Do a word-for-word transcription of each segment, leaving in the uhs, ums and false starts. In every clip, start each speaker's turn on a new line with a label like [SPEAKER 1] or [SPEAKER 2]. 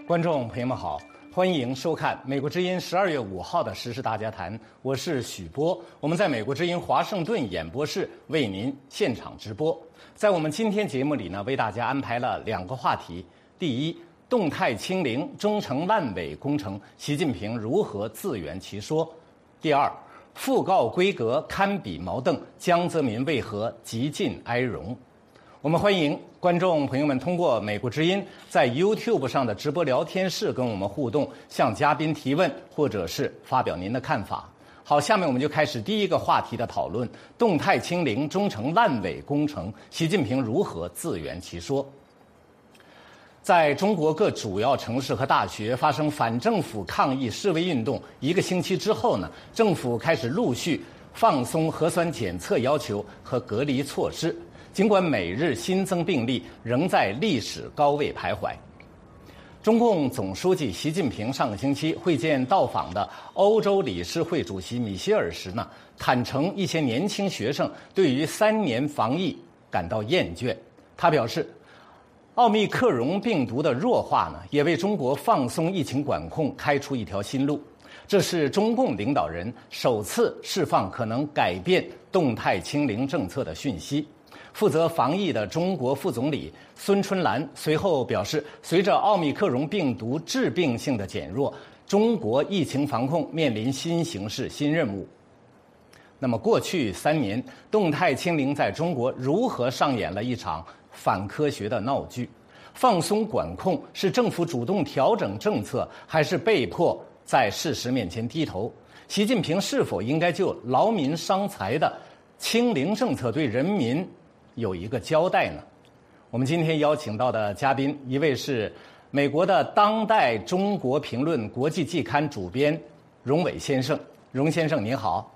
[SPEAKER 1] 观众朋友们好，欢迎收看美国之音十二月五号的时事大家谈，我是许波，我们在美国之音华盛顿演播室为您现场直播。在我们今天节目里呢，为大家安排了两个话题：第一，动态清零终成烂尾工程，习近平如何自圆其说；第二，讣告规格堪比毛邓，江泽民为何极尽哀荣？我们欢迎观众朋友们通过美国之音在 YouTube 上的直播聊天室跟我们互动，向嘉宾提问，或者是发表您的看法。好，下面我们就开始第一个话题的讨论：动态清零终成烂尾工程，习近平如何自圆其说？在中国各主要城市和大学发生反政府抗议示威运动一个星期之后呢，政府开始陆续放松核酸检测要求和隔离措施。尽管每日新增病例仍在历史高位徘徊，中共总书记习近平上个星期会见到访的欧洲理事会主席米歇尔时呢，坦诚一些年轻学生对于三年防疫感到厌倦。他表示，奥密克戎病毒的弱化呢，也为中国放松疫情管控开出一条新路。这是中共领导人首次释放可能改变动态清零政策的讯息。负责防疫的中国副总理孙春兰随后表示，随着奥密克戎病毒致病性的减弱，中国疫情防控面临新形势、新任务。那么，过去三年，动态清零在中国如何上演了一场反科学的闹剧？放松管控是政府主动调整政策，还是被迫在事实面前低头？习近平是否应该就劳民伤财的清零政策对人民有一个交代呢？我们今天邀请到的嘉宾，一位是美国的《当代中国评论》国际季刊主编荣伟先生。荣先生您好。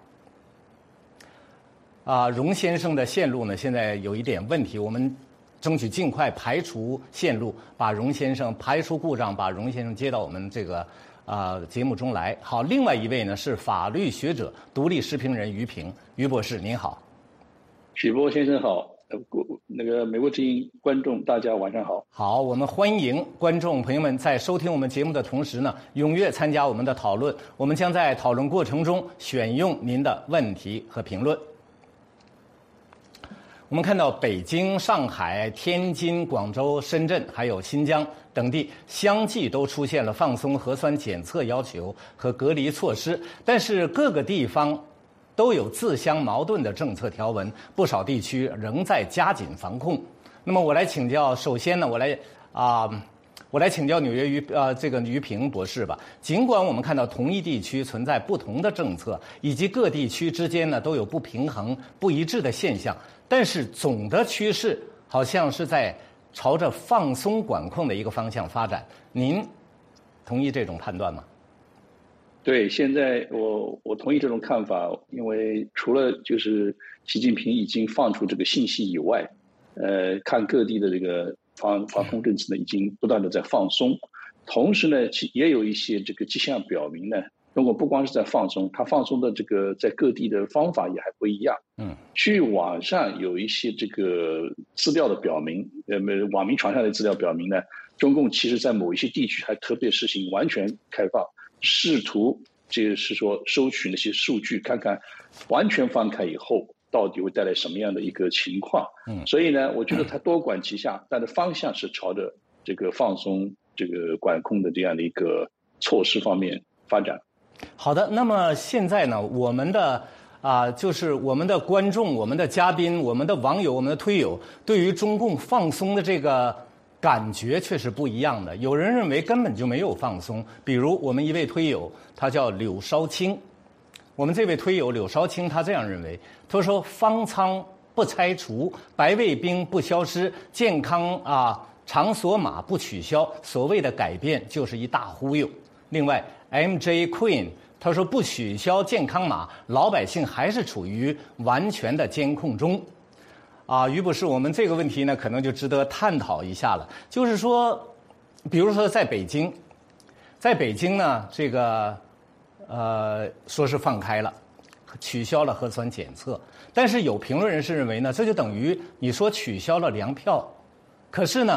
[SPEAKER 1] 啊，荣先生的线路呢，现在有一点问题，我们争取尽快排除线路，把荣先生排除故障，把荣先生接到我们这个啊、呃、节目中来。好，另外一位呢是法律学者、独立时评人于平，于博士您好。
[SPEAKER 2] 许波先生好，呃，那个美国之音观众大家晚上好。
[SPEAKER 1] 好，我们欢迎观众朋友们在收听我们节目的同时呢，踊跃参加我们的讨论。我们将在讨论过程中选用您的问题和评论。我们看到北京、上海、天津、广州、深圳还有新疆等地相继都出现了放松核酸检测要求和隔离措施，但是各个地方都有自相矛盾的政策条文，不少地区仍在加紧防控。那么我来请教，首先呢，我来啊、呃，我来请教纽约于呃这个于平博士吧。尽管我们看到同一地区存在不同的政策，以及各地区之间呢都有不平衡、不一致的现象，但是总的趋势好像是在朝着放松管控的一个方向发展。您同意这种判断吗？
[SPEAKER 2] 对，现在我我同意这种看法，因为除了就是习近平已经放出这个信息以外，呃，看各地的这个防防控政策呢，已经不断的在放松，同时呢，其也有一些这个迹象表明呢，中国不光是在放松，它放松的这个在各地的方法也还不一样。嗯，据网上有一些这个资料的表明，呃，网民传上的资料表明呢，中共其实在某一些地区还特别实行完全开放。试图就是说收取那些数据，看看完全放开以后到底会带来什么样的一个情况。嗯，所以呢，我觉得它多管齐下，但是方向是朝着这个放松这个管控的这样的一个措施方面发展。
[SPEAKER 1] 好的，那么现在呢，我们的啊、呃，就是我们的观众、我们的嘉宾、我们的网友、我们的推友，对于中共放松的这个感觉却是不一样的。有人认为根本就没有放松，比如我们一位推友，他叫柳少卿。我们这位推友柳少卿他这样认为，他说方舱不拆除，白卫兵不消失，健康啊场所码不取消，所谓的改变就是一大忽悠。另外 M J Queen 他说不取消健康码，老百姓还是处于完全的监控中。啊，于博士，我们这个问题呢，可能就值得探讨一下了。就是说，比如说在北京，在北京呢，这个呃说是放开了，取消了核酸检测，但是有评论人士认为呢，这就等于你说取消了粮票，可是呢，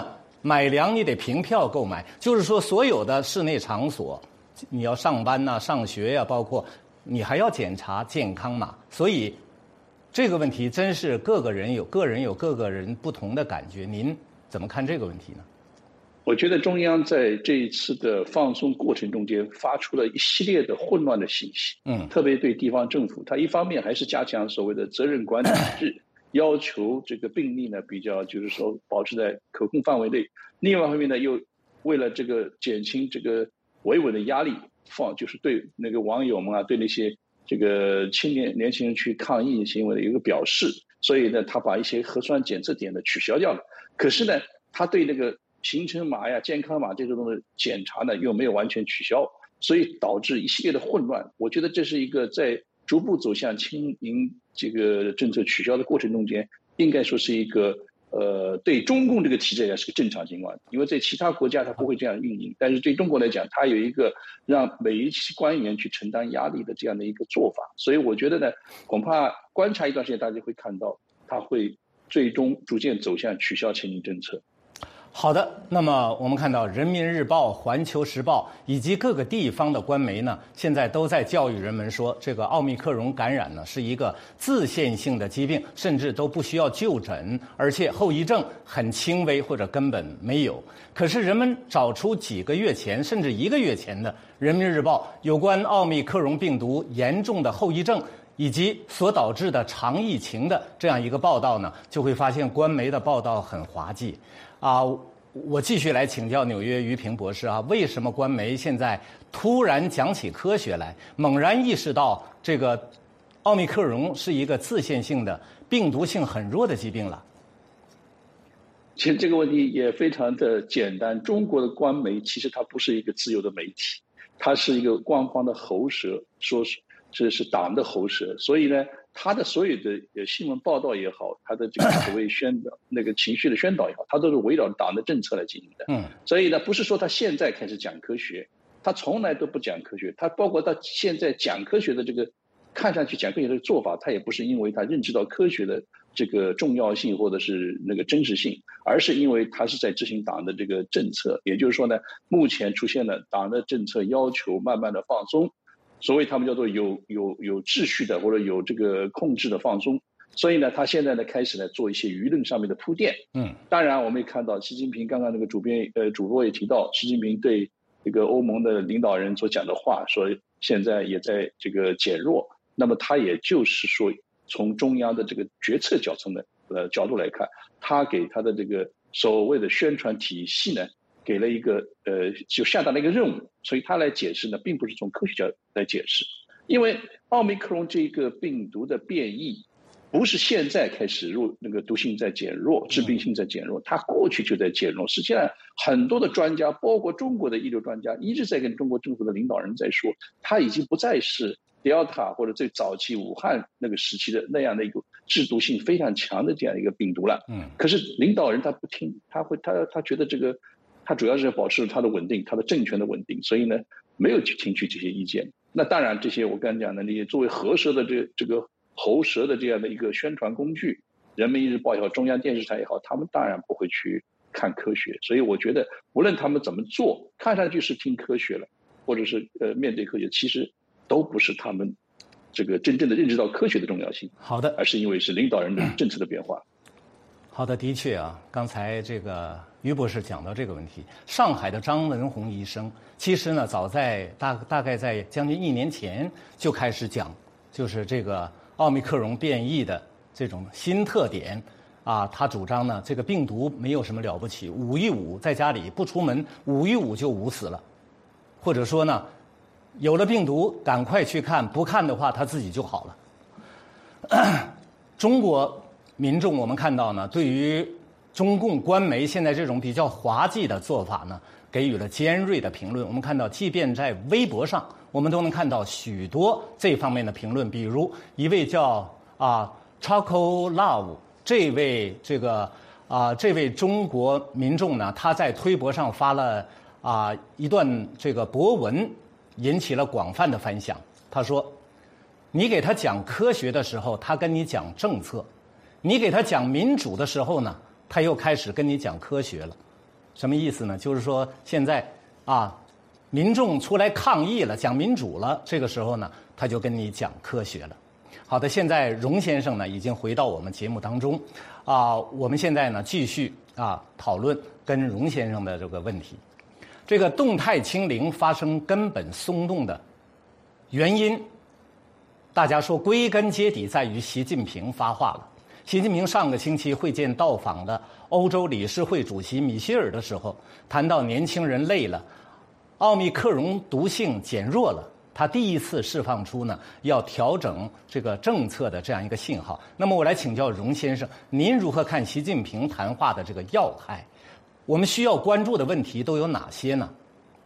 [SPEAKER 1] 买粮你得凭票购买，就是说所有的室内场所，你要上班呐、啊、上学呀、啊，包括你还要检查健康码。所以这个问题真是各个人有个人有各个人不同的感觉。您怎么看这个问题呢？
[SPEAKER 2] 我觉得中央在这一次的放松过程中间发出了一系列的混乱的信息，嗯，特别对地方政府，它一方面还是加强所谓的责任管理制，要求这个病例呢比较就是说保持在可控范围内，另外一方面呢又为了这个减轻这个维稳的压力，放就是对那个网友们啊，对那些这个青年年轻人去抗议行为的一个表示，所以呢他把一些核酸检测点呢取消掉了，可是呢他对那个行程码呀、健康码这种的检查呢，又没有完全取消，所以导致一系列的混乱。我觉得这是一个在逐步走向清零这个政策取消的过程中间，应该说是一个呃，对中共这个体制也是个正常情况，因为在其他国家它不会这样运营，但是对中国来讲，它有一个让每一期官员去承担压力的这样的一个做法。所以我觉得呢，恐怕观察一段时间，大家会看到它会最终逐渐走向取消清零政策。
[SPEAKER 1] 好的，那么我们看到《人民日报》、《环球时报》以及各个地方的官媒呢，现在都在教育人们说，这个奥密克戎感染呢是一个自限性的疾病，甚至都不需要就诊，而且后遗症很轻微或者根本没有。可是人们找出几个月前甚至一个月前的《人民日报》有关奥密克戎病毒严重的后遗症以及所导致的长疫情的这样一个报道呢，就会发现官媒的报道很滑稽。啊，我继续来请教纽约于平博士啊，为什么官媒现在突然讲起科学来，猛然意识到这个奥密克戎是一个自限性的、病毒性很弱的疾病了？
[SPEAKER 2] 其实这个问题也非常的简单，中国的官媒其实它不是一个自由的媒体，它是一个官方的喉舌，说是这是党的喉舌，所以呢。他的所有的新闻报道也好，他的这个所谓宣导那个情绪的宣导也好，他都是围绕党的政策来进行的。嗯，所以呢，不是说他现在开始讲科学，他从来都不讲科学。他包括他现在讲科学的这个，看上去讲科学的做法，他也不是因为他认知到科学的这个重要性或者是那个真实性，而是因为他是在执行党的这个政策。也就是说呢，目前出现了党的政策要求慢慢的放松。所谓他们叫做有有有秩序的或者有这个控制的放松，所以呢，他现在呢开始呢做一些舆论上面的铺垫。嗯，当然我们也看到习近平刚刚那个主编呃主播也提到，习近平对这个欧盟的领导人所讲的话，说现在也在这个减弱。那么他也就是说，从中央的这个决策角度的呃角度来看，他给他的这个所谓的宣传体系呢。给了一个呃，就下达了一个任务，所以他来解释呢，并不是从科学角度来解释，因为奥密克戎这个病毒的变异，不是现在开始入那个毒性在减弱，致病性在减弱，它过去就在减弱。实际上，很多的专家，包括中国的医疗专家，一直在跟中国政府的领导人在说，它已经不再是 Delta 或者最早期武汉那个时期的那样的一个致毒性非常强的这样一个病毒了。嗯，可是领导人他不听，他会他他觉得这个。他主要是要保持他的稳定，他的政权的稳定，所以呢，没有去听取这些意见。那当然，这些我刚才讲的那些作为喉舌的这这个喉舌的这样的一个宣传工具，人民日报也好，中央电视台也好，他们当然不会去看科学。所以我觉得，无论他们怎么做，看上去是听科学了，或者是呃面对科学，其实都不是他们这个真正的认识到科学的重要性。
[SPEAKER 1] 好的，
[SPEAKER 2] 而是因为是领导人的政策的变化。
[SPEAKER 1] 好的，的确啊，刚才这个于博士讲到这个问题，上海的张文宏医生，其实呢，早在大大概在将近一年前就开始讲，就是这个奥密克戎变异的这种新特点，啊，他主张呢，这个病毒没有什么了不起，捂一捂，在家里不出门，捂一捂就捂死了，或者说呢，有了病毒赶快去看，不看的话他自己就好了。中国。民众我们看到呢，对于中共官媒现在这种比较滑稽的做法呢，给予了尖锐的评论。我们看到，即便在微博上，我们都能看到许多这方面的评论。比如一位叫啊 Choco Love 这位这个啊这位中国民众呢，他在推博上发了啊一段这个博文，引起了广泛的反响。他说：“你给他讲科学的时候，他跟你讲政策。”你给他讲民主的时候呢，他又开始跟你讲科学了。 什么意思呢？就是说现在啊，民众出来抗议了，讲民主了，这个时候呢，他就跟你讲科学了。好的，现在荣先生呢已经回到我们节目当中，啊，我们现在呢继续啊讨论跟荣先生的这个问题。这个动态清零发生根本松动的原因，大家说归根结底在于习近平发话了。习近平上个星期会见到访的欧洲理事会主席米歇尔的时候，谈到年轻人累了，奥密克戎毒性减弱了，他第一次释放出呢要调整这个政策的这样一个信号。那么我来请教荣先生，您如何看习近平谈话的这个要害？我们需要关注的问题都有哪些呢？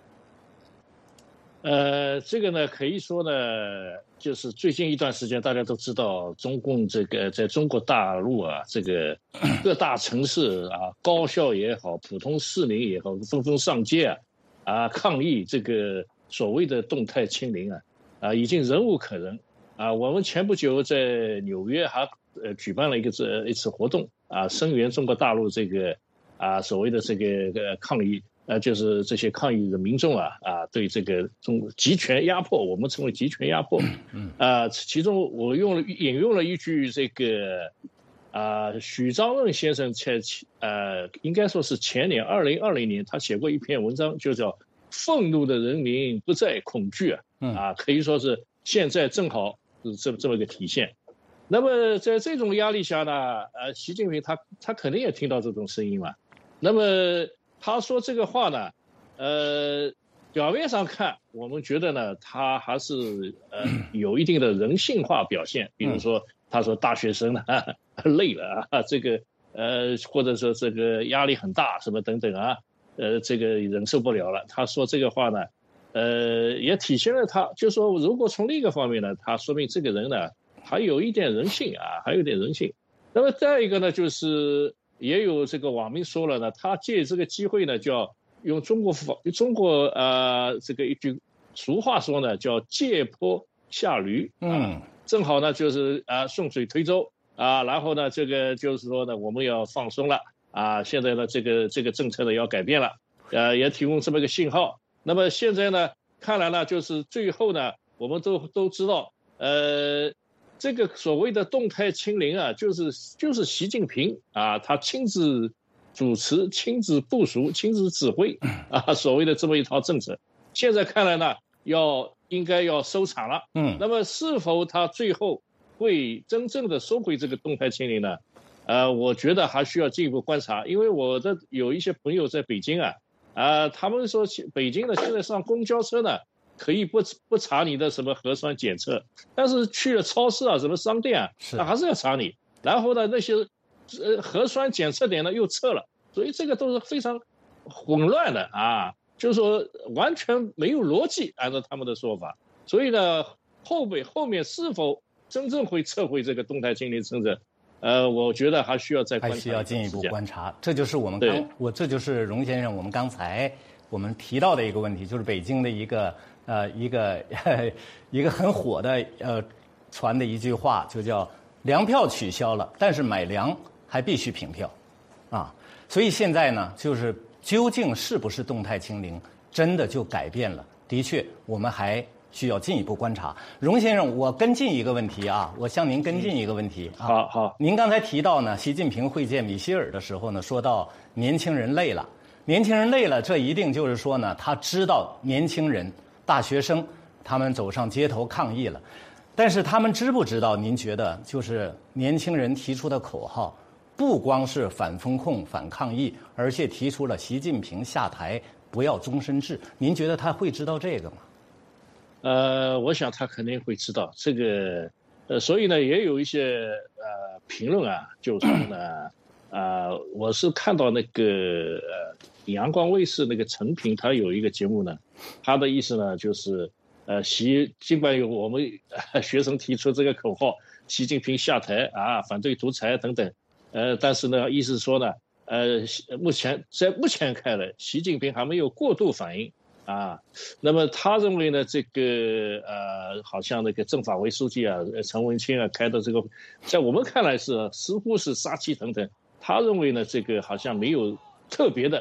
[SPEAKER 3] 呃，这个呢，可以说呢，就是最近一段时间，大家都知道，中共这个在中国大陆啊，这个各大城市啊，高校也好，普通市民也好，纷纷上街啊，啊抗议这个所谓的动态清零啊，啊已经忍无可忍啊。我们前不久在纽约还呃举办了一个这一次活动啊，声援中国大陆这个啊所谓的这个呃抗议。呃，就是这些抗议的民众啊啊，对这个中集权压迫，我们称为集权压迫。嗯啊，其中我用了引用了一句这个啊，许章润先生前呃，应该说是前年二零二零年，他写过一篇文章，就叫《愤怒的人民不再恐惧》啊，啊，可以说是现在正好是这这么一个体现。那么在这种压力下呢，呃，习近平他他肯定也听到这种声音嘛，那么。他说这个话呢，呃，表面上看，我们觉得呢，他还是呃有一定的人性化表现。比如说，他说大学生呢累了啊，这个呃，或者说这个压力很大，什么等等啊，呃，这个忍受不了了。他说这个话呢，呃，也体现了他，就说如果从另一个方面呢，他说明这个人呢还有一点人性啊，还有点人性。那么再一个呢，就是。也有这个网民说了呢，他借这个机会呢，叫用中国中国呃这个一句俗话说呢，叫借坡下驴，嗯，正好呢就是啊顺水推舟啊，然后呢这个就是说呢我们要放松了啊，现在呢这个这个政策呢要改变了，呃也提供这么一个信号。那么现在呢看来呢就是最后呢我们都都知道呃。这个所谓的动态清零啊，就是就是习近平啊，他亲自主持、亲自部署、亲自指挥啊，所谓的这么一套政策。现在看来呢，要应该要收场了。嗯，那么是否他最后会真正的收回这个动态清零呢？呃，我觉得还需要进一步观察，因为我的有一些朋友在北京啊，啊，他们说北京呢现在上公交车呢。可以不不查你的什么核酸检测，但是去了超市啊、什么商店啊，那还是要查你。然后呢，那些呃核酸检测点呢又撤了，所以这个都是非常混乱的啊，就是说完全没有逻辑，按照他们的说法。所以呢，后面后面是否真正会撤回这个动态清零政策，呃，我觉得还需要再观察，
[SPEAKER 1] 还需要进一步观察。这就是我们刚我这就是荣先生我们刚才我们提到的一个问题，就是北京的一个。呃，一个一个很火的呃传的一句话，就叫粮票取消了，但是买粮还必须凭票，啊，所以现在呢，就是究竟是不是动态清零，真的就改变了？的确，我们还需要进一步观察。荣先生，我跟进一个问题啊，我向您跟进一个问题。
[SPEAKER 3] 啊、好好，
[SPEAKER 1] 您刚才提到呢，习近平会见米歇尔的时候呢，说到年轻人累了，年轻人累了，这一定就是说呢，他知道年轻人。大学生他们走上街头抗议了，但是他们知不知道？您觉得就是年轻人提出的口号，不光是反风控、反抗议，而且提出了习近平下台，不要终身制。您觉得他会知道这个吗？
[SPEAKER 3] 呃，我想他肯定会知道这个，呃，所以呢，也有一些呃评论啊，就说呢，啊、呃，我是看到那个呃阳光卫视那个陈平，他有一个节目呢。他的意思呢，就是，呃，习尽管有我们、呃、学生提出这个口号，习近平下台啊，反对独裁等等，呃，但是呢，意思说呢，呃，目前在目前看来，习近平还没有过度反应啊。那么他认为呢，这个呃，好像那个政法委书记啊，陈文清啊开的这个，在我们看来是似乎是杀气腾腾。他认为呢，这个好像没有特别的。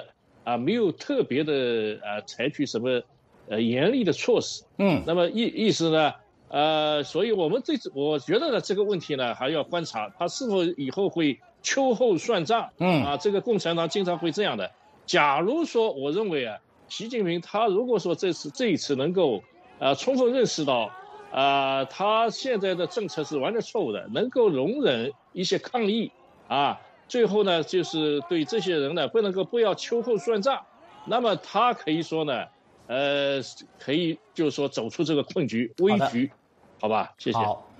[SPEAKER 3] 啊没有特别的呃采取什么呃严厉的措施。
[SPEAKER 1] 嗯，
[SPEAKER 3] 那么意意思呢？呃，所以我们对我觉得呢这个问题呢还要观察，他是否以后会秋后算账。
[SPEAKER 1] 嗯
[SPEAKER 3] 啊，这个共产党经常会这样的。假如说我认为啊，习近平他如果说这次这一次能够呃充分认识到啊、呃、他现在的政策是完全错误的，能够容忍一些抗议啊，最后呢就是对这些人呢不能够不要秋后算账，那么他可以说呢呃可以就是说走出这个困局危局。好吧，谢谢。
[SPEAKER 1] 好，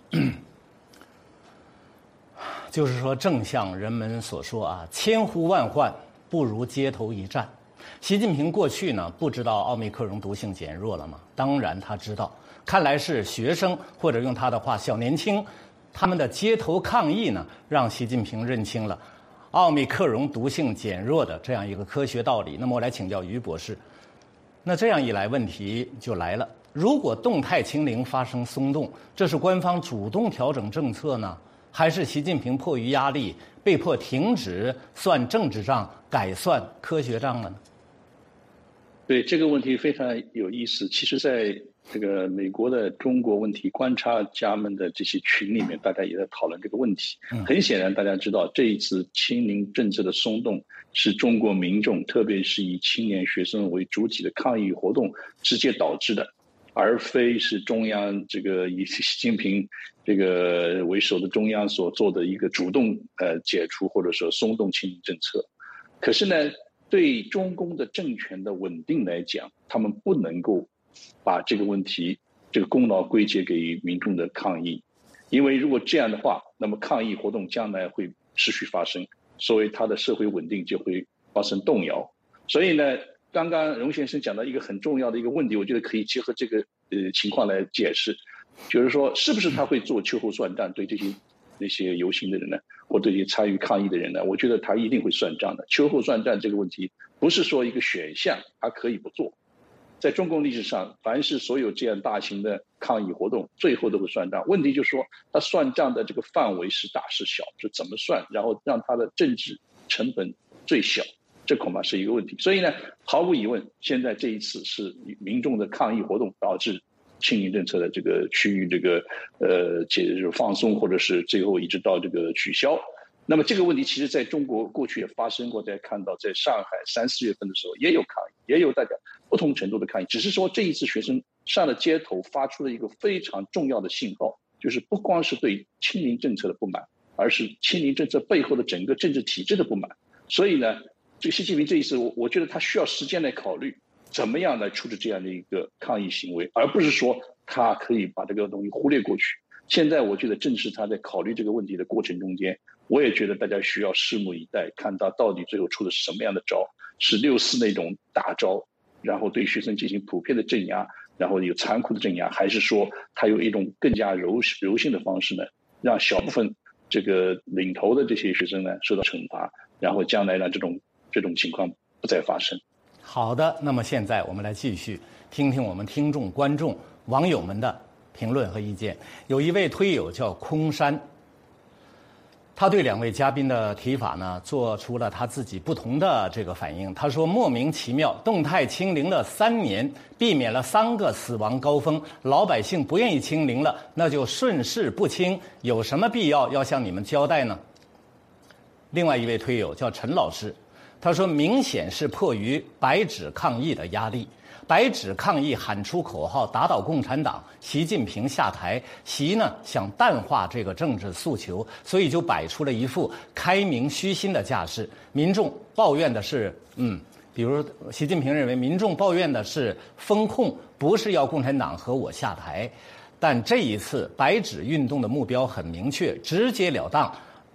[SPEAKER 1] 就是说，正像人们所说啊，千呼万唤不如街头一战。习近平过去呢不知道奥密克戎毒性减弱了吗？当然他知道，看来是学生或者用他的话，小年轻，他们的街头抗议呢，让习近平认清了奥密克戎毒性减弱的这样一个科学道理。那么我来请教于博士，那这样一来，问题就来了。如果动态清零发生松动，这是官方主动调整政策呢，还是习近平迫于压力被迫停止算政治账，改算科学账了呢？
[SPEAKER 2] 对，这个问题非常有意思。其实在这个美国的中国问题观察家们的这些群里面，大家也在讨论这个问题。很显然大家知道，这一次清零政策的松动是中国民众，特别是以青年学生为主体的抗议活动直接导致的，而非是中央这个以习近平这个为首的中央所做的一个主动呃解除或者说松动清零政策。可是呢，对中共的政权的稳定来讲，他们不能够把这个问题这个功劳归结给民众的抗议，因为如果这样的话，那么抗议活动将来会持续发生，所以它的社会稳定就会发生动摇。所以呢，刚刚荣先生讲到一个很重要的一个问题，我觉得可以结合这个呃情况来解释，就是说是不是他会做秋后算账，对这些那些游行的人呢，或对这些参与抗议的人呢，我觉得他一定会算账的。秋后算账这个问题不是说一个选项，他可以不做。在中共历史上，凡是所有这样大型的抗议活动，最后都会算账。问题就是说，他算账的这个范围是大是小，是怎么算，然后让他的政治成本最小，这恐怕是一个问题。所以呢，毫无疑问，现在这一次是民众的抗议活动导致清零政策的这个区域这个呃解放松，或者是最后一直到这个取消。那么这个问题其实在中国过去也发生过，在看到在上海三四月份的时候也有抗议，也有大家不同程度的抗议，只是说这一次学生上了街头，发出了一个非常重要的信号，就是不光是对清零政策的不满，而是清零政策背后的整个政治体制的不满。所以呢，这个习近平这一次，我我觉得他需要时间来考虑怎么样来处置这样的一个抗议行为，而不是说他可以把这个东西忽略过去。现在我觉得正是他在考虑这个问题的过程中间，我也觉得大家需要拭目以待，看他到底最后出的是什么样的招，是六四那种大招，然后对学生进行普遍的镇压，然后有残酷的镇压，还是说他有一种更加柔柔性的方式呢，让小部分这个领头的这些学生呢受到惩罚，然后将来让这种这种情况不再发生。
[SPEAKER 1] 好的，那么现在我们来继续听听我们听众、观众、网友们的评论和意见。有一位推友叫空山，他对两位嘉宾的提法呢，做出了他自己不同的这个反应。他说：莫名其妙，动态清零了三年，避免了三个死亡高峰，老百姓不愿意清零了，那就顺势不清，有什么必要要向你们交代呢？另外一位推友叫陈老师，他说：明显是迫于白纸抗议的压力。白纸抗议喊出口号打倒共产党，习近平下台，习呢想淡化这个政治诉求，所以就摆出了一副开明虚心的架势。民众抱怨的是，嗯，比如习近平认为民众抱怨的是风控，不是要共产党和我下台。但这一次白纸运动的目标很明确，直截了当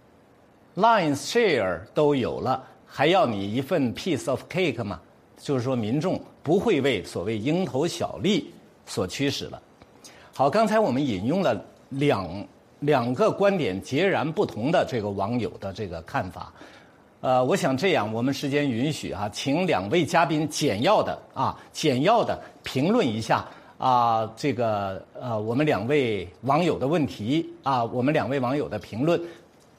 [SPEAKER 1] ，Lines share 都有了，还要你一份 piece of cake 吗？就是说，民众不会为所谓蝇头小利所驱使了。好，刚才我们引用了两两个观点截然不同的这个网友的这个看法。呃，我想这样，我们时间允许啊，请两位嘉宾简要的啊，简要的评论一下啊，这个呃，我们两位网友的问题啊，我们两位网友的评论。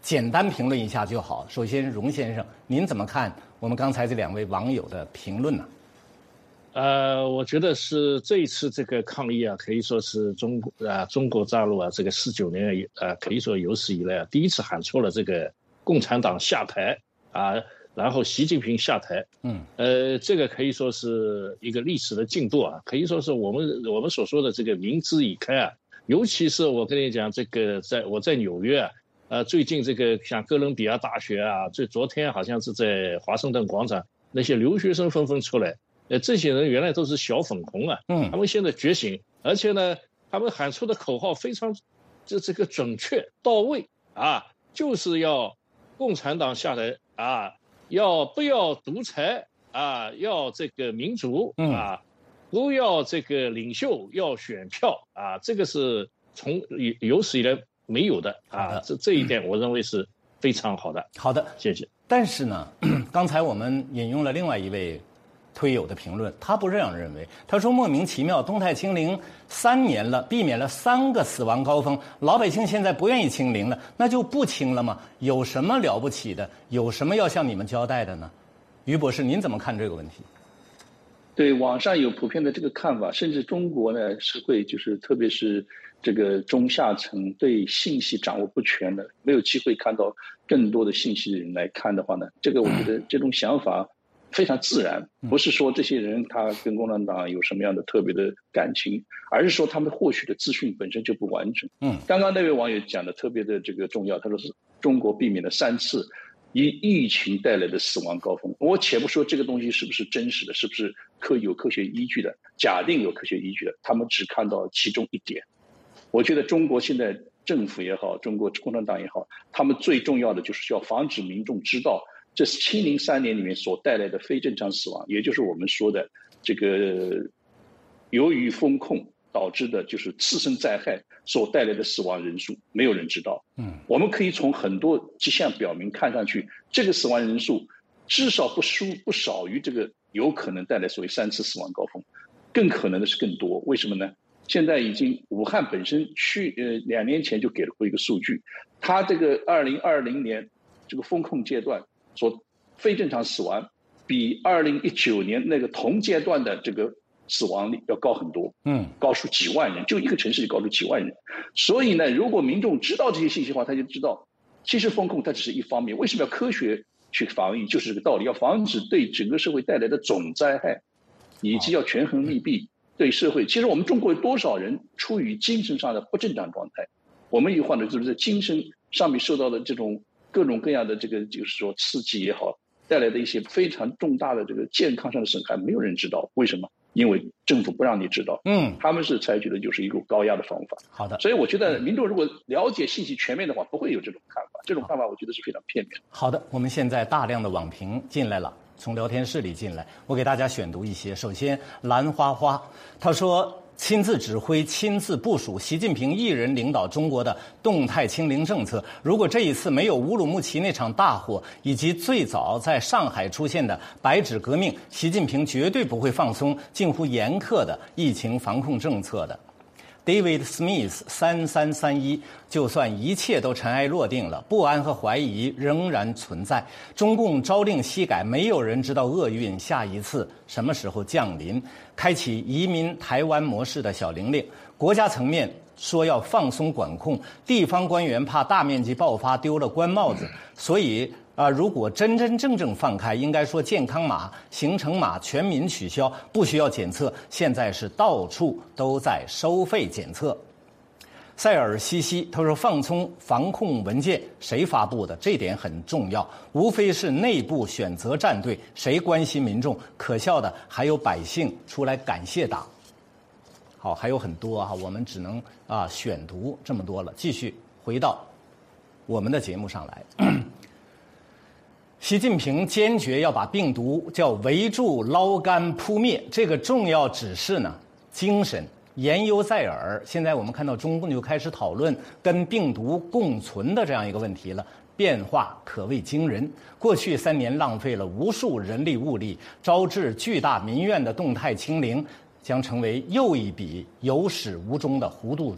[SPEAKER 1] 简单评论一下就好。首先，荣先生，您怎么看我们刚才这两位网友的评论呢？
[SPEAKER 3] 呃，我觉得是这一次这个抗议啊，可以说是中国啊中国大陆啊这个四九年啊，可以说有史以来啊第一次喊出了这个共产党下台啊，然后习近平下台。嗯，呃，这个可以说是一个历史的进度啊，可以说是我们我们所说的这个民之已开啊。尤其是我跟你讲，这个在我在纽约啊，呃，最近这个像哥伦比亚大学啊，这昨天好像是在华盛顿广场，那些留学生纷纷出来。呃，这些人原来都是小粉红啊，嗯，他们现在觉醒，而且呢，他们喊出的口号非常，这这个准确到位啊，就是要共产党下台啊，要不要独裁啊，要这个民主啊，不要这个领袖，要选票啊，这个是从有史以来没有的啊，这这一点我认为是非常好的。
[SPEAKER 1] 好的，
[SPEAKER 3] 谢谢。
[SPEAKER 1] 但是呢，刚才我们引用了另外一位推友的评论，他不这样认为。他说莫名其妙，动态清零三年了，避免了三个死亡高峰，老百姓现在不愿意清零了，那就不清了吗？有什么了不起的？有什么要向你们交代的呢？于博士，您怎么看这个问题？
[SPEAKER 2] 对，网上有普遍的这个看法，甚至中国呢是会就是特别是这个中下层对信息掌握不全的，没有机会看到更多的信息的人来看的话呢，这个我觉得这种想法非常自然，不是说这些人他跟共产党有什么样的特别的感情，而是说他们获取的资讯本身就不完整。嗯，刚刚那位网友讲的特别的这个重要，他说是中国避免了三次因疫情带来的死亡高峰。我且不说这个东西是不是真实的，是不是科有科学依据的，假定有科学依据的，他们只看到其中一点。我觉得中国现在政府也好，中国共产党也好，他们最重要的就是要防止民众知道这是七零三年里面所带来的非正常死亡，也就是我们说的这个由于风控导致的就是次生灾害所带来的死亡人数，没有人知道。嗯，我们可以从很多迹象表明看上去，这个死亡人数至少不输不少于这个有可能带来所谓三次死亡高峰，更可能的是更多。为什么呢？现在已经武汉本身去呃两年前就给了过一个数据，它这个二零二零年这个风控阶段所非正常死亡比二零一九年那个同阶段的这个死亡率要高很多，嗯，高出几万人，就一个城市就高出几万人。所以呢，如果民众知道这些信息的话，他就知道，其实风控它只是一方面。为什么要科学去防疫？就是这个道理，要防止对整个社会带来的总灾害，以及要权衡利弊对社会。其实我们中国有多少人处于精神上的不正常状态？我们有患者就是在精神上面受到的这种各种各样的这个就是说刺激也好，带来的一些非常重大的这个健康上的损害，没有人知道。为什么？因为政府不让你知道。嗯，他们是采取的就是一个高压的方法。
[SPEAKER 1] 好的，
[SPEAKER 2] 所以我觉得民众如果了解信息全面的话，不会有这种看法。这种看法我觉得是非常片面的。
[SPEAKER 1] 好的，我们现在大量的网评进来了，从聊天室里进来，我给大家选读一些。首先，兰花花他说，亲自指挥、亲自部署，习近平一人领导中国的动态清零政策。如果这一次没有乌鲁木齐那场大火，以及最早在上海出现的白纸革命，习近平绝对不会放松近乎严苛的疫情防控政策的。David Smith 三三三一，就算一切都尘埃落定了，不安和怀疑仍然存在。中共朝令夕改，没有人知道厄运下一次什么时候降临。开启移民台湾模式的小玲玲，国家层面说要放松管控，地方官员怕大面积爆发丢了官帽子，所以啊、呃，如果真真正正放开，应该说健康码、行程码全民取消，不需要检测。现在是到处都在收费检测。塞尔西西他说，放松防控文件谁发布的？这点很重要，无非是内部选择站队，谁关心民众？可笑的还有百姓出来感谢党。好，还有很多啊，我们只能啊选读这么多了。继续回到我们的节目上来。习近平坚决要把病毒叫围住、捞干、扑灭，这个重要指示呢，精神言犹在耳。现在我们看到中共就开始讨论跟病毒共存的这样一个问题了，变化可谓惊人。过去三年浪费了无数人力物力，招致巨大民怨的动态清零，将成为又一笔有始无终的弧度账。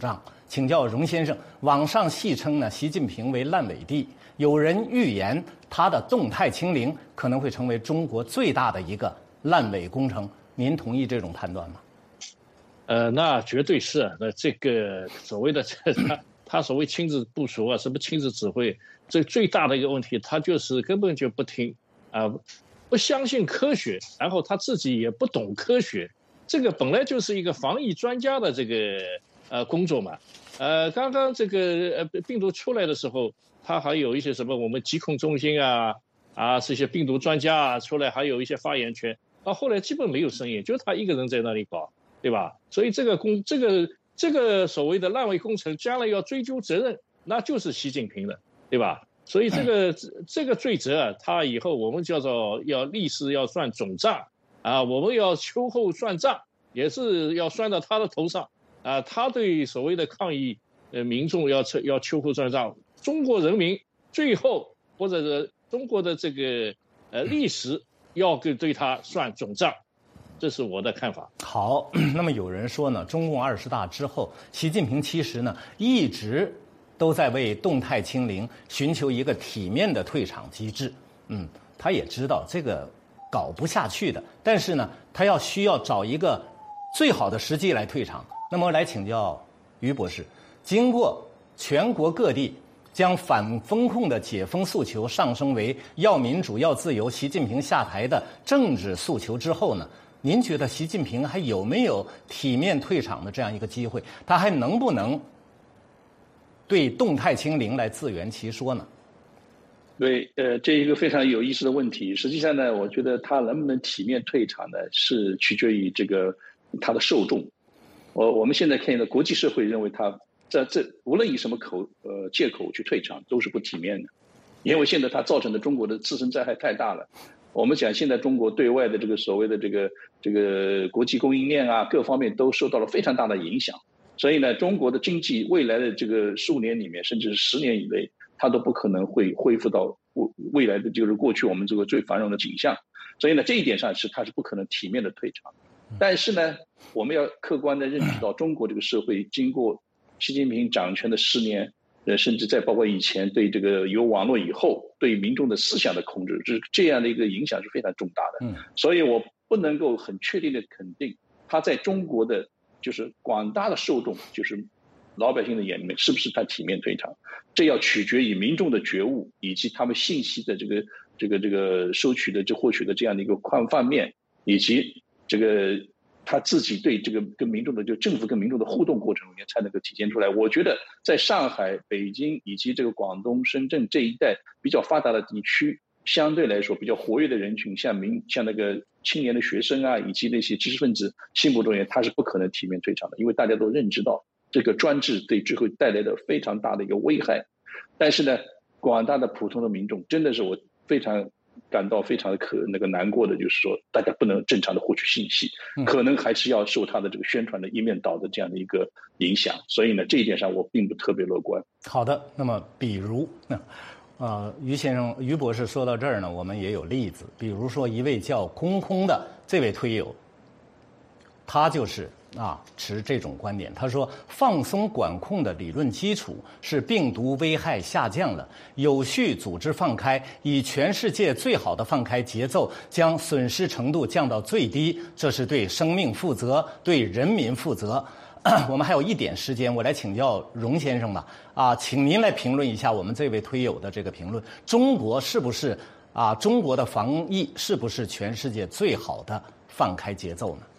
[SPEAKER 1] 请教荣先生，网上戏称呢习近平为烂尾地，有人预言他的动态清零可能会成为中国最大的一个烂尾工程，您同意这种判断吗？
[SPEAKER 3] 呃，那绝对是。那这个所谓的他他所谓亲自部署啊，什么亲自指挥，这最大的一个问题，他就是根本就不听啊、呃，不相信科学，然后他自己也不懂科学。这个本来就是一个防疫专家的这个呃工作嘛。呃，刚刚这个呃病毒出来的时候，他还有一些什么我们疾控中心啊啊这些病毒专家啊出来，还有一些发言权。到后来基本没有声音，就他一个人在那里搞。对吧？所以这个工，这个这个所谓的烂尾工程，将来要追究责任，那就是习近平的，对吧？所以这个这个罪责啊，他以后我们叫做要历史要算总账啊，我们要秋后算账，也是要算到他的头上啊。他对所谓的抗议呃民众要要秋后算账，中国人民最后或者是中国的这个呃历史要跟对他算总账。这是我的看法。
[SPEAKER 1] 好，那么有人说呢，中共二十大之后，习近平其实呢一直都在为动态清零寻求一个体面的退场机制。嗯，他也知道这个搞不下去的，但是呢，他要需要找一个最好的时机来退场。那么来请教于博士，经过全国各地将反封控的解封诉求上升为要民主、要自由、习近平下台的政治诉求之后呢？您觉得习近平还有没有体面退场的这样一个机会？他还能不能对动态清零来自圆其说呢？
[SPEAKER 2] 对，呃，这一个非常有意思的问题。实际上呢，我觉得他能不能体面退场呢，是取决于这个他的受众。我我们现在看到国际社会认为他在这无论以什么口呃借口去退场都是不体面的，因为现在他造成的中国的自身灾害太大了。我们讲现在中国对外的这个所谓的这个这个国际供应链啊，各方面都受到了非常大的影响。所以呢，中国的经济未来的这个数年里面，甚至是十年以内，它都不可能会恢复到未来的就是过去我们这个最繁荣的景象。所以呢，这一点上是它是不可能体面的退场。但是呢，我们要客观的认识到，中国这个社会经过习近平掌权的十年。呃，甚至再包括以前对这个有网络以后对民众的思想的控制，这这样的一个影响是非常重大的。嗯，所以我不能够很确定的肯定，他在中国的就是广大的受众，就是老百姓的眼里面，是不是他体面退场，这要取决于民众的觉悟以及他们信息的这个这个这个收取的这获取的这样的一个宽泛面，以及这个。他自己对这个跟民众的就政府跟民众的互动过程中间才能够体现出来。我觉得在上海、北京以及这个广东、深圳这一带比较发达的地区，相对来说比较活跃的人群，像民像那个青年的学生啊，以及那些知识分子心目中人，他是不可能体面退场的，因为大家都认知到这个专制对之后带来的非常大的一个危害。但是呢，广大的普通的民众，真的是我非常。感到非常的可那个难过的，就是说大家不能正常的获取信息，可能还是要受他的这个宣传的一面倒的这样的一个影响。所以呢，这一点上我并不特别乐观。
[SPEAKER 1] 好的，那么比如那呃，于先生、于博士说到这儿呢，我们也有例子，比如说一位叫空空的这位推友，他就是啊持这种观点。他说，放松管控的理论基础是病毒危害下降了，有序组织放开，以全世界最好的放开节奏，将损失程度降到最低，这是对生命负责，对人民负责。我们还有一点时间，我来请教荣先生吧。啊，请您来评论一下我们这位推友的这个评论：中国是不是啊？中国的防疫是不是全世界最好的放开节奏呢？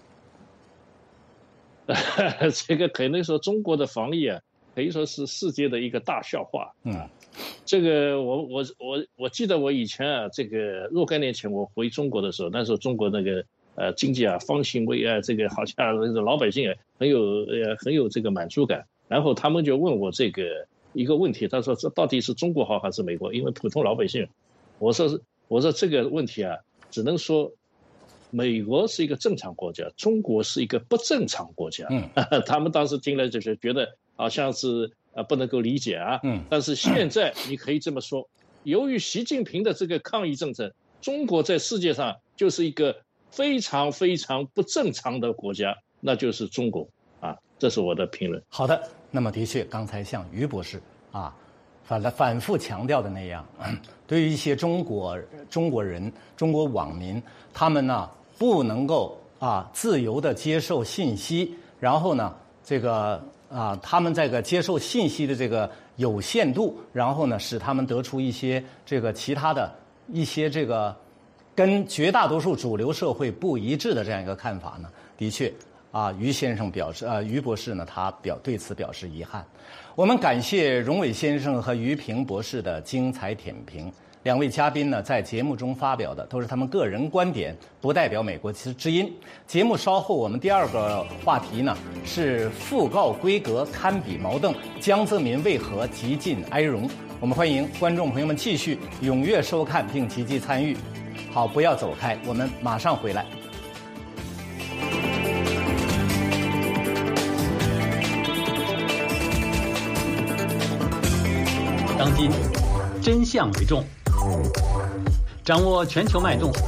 [SPEAKER 3] 这个可能说中国的防疫啊，可以说是世界的一个大笑话。嗯，这个我我我我记得我以前啊，这个若干年前我回中国的时候，那时候中国那个呃经济啊方兴未艾，这个好像老百姓啊很有呃很有这个满足感。然后他们就问我这个一个问题，他说这到底是中国好还是美国？因为普通老百姓，我说我说这个问题啊，只能说。美国是一个正常国家，中国是一个不正常国家。嗯，他们当时听了就是觉得好像是呃不能够理解啊。嗯，但是现在你可以这么说，由于习近平的这个抗疫政策，中国在世界上就是一个非常非常不正常的国家，那就是中国啊。 这是我的评论。
[SPEAKER 1] 好的，那么的确，刚才像于博士啊，反反复强调的那样，对于一些中国中国人、中国网民，他们呢不能够啊自由的接受信息，然后呢，这个啊他们这个接受信息的这个有限度，然后呢使他们得出一些这个其他的一些这个跟绝大多数主流社会不一致的这样一个看法呢，的确。啊，于先生表示，呃，于博士呢，他表对此表示遗憾。我们感谢荣伟先生和于平博士的精彩点评。两位嘉宾呢，在节目中发表的都是他们个人观点，不代表美国之音。节目稍后我们第二个话题呢是讣告规格堪比毛邓，江泽民为何极尽哀荣？我们欢迎观众朋友们继续踊跃收看并积极参与。好，不要走开，我们马上回来。
[SPEAKER 4] 当今，真相为重，掌握全球脉动。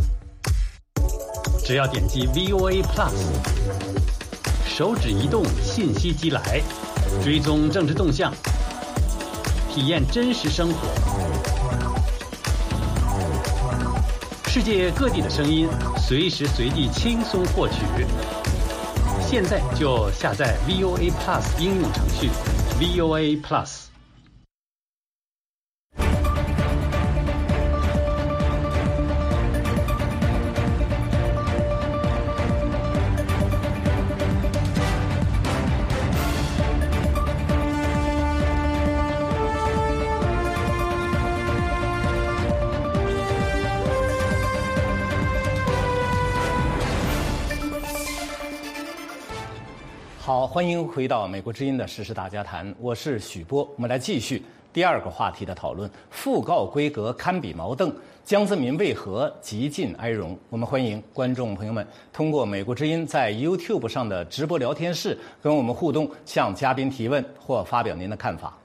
[SPEAKER 4] 只要点击 V O A Plus， 手指移动，信息即来，追踪政治动向，体验真实生活。世界各地的声音，随时随地轻松获取。现在就下载 V O A Plus 应用程序 V O A Plus。
[SPEAKER 1] 好，欢迎回到美国之音的时事大家谈，我是许波。我们来继续第二个话题的讨论：讣告规格堪比毛邓，江泽民为何极尽哀荣？我们欢迎观众朋友们通过美国之音在 YouTube 上的直播聊天室跟我们互动，向嘉宾提问或发表您的看法。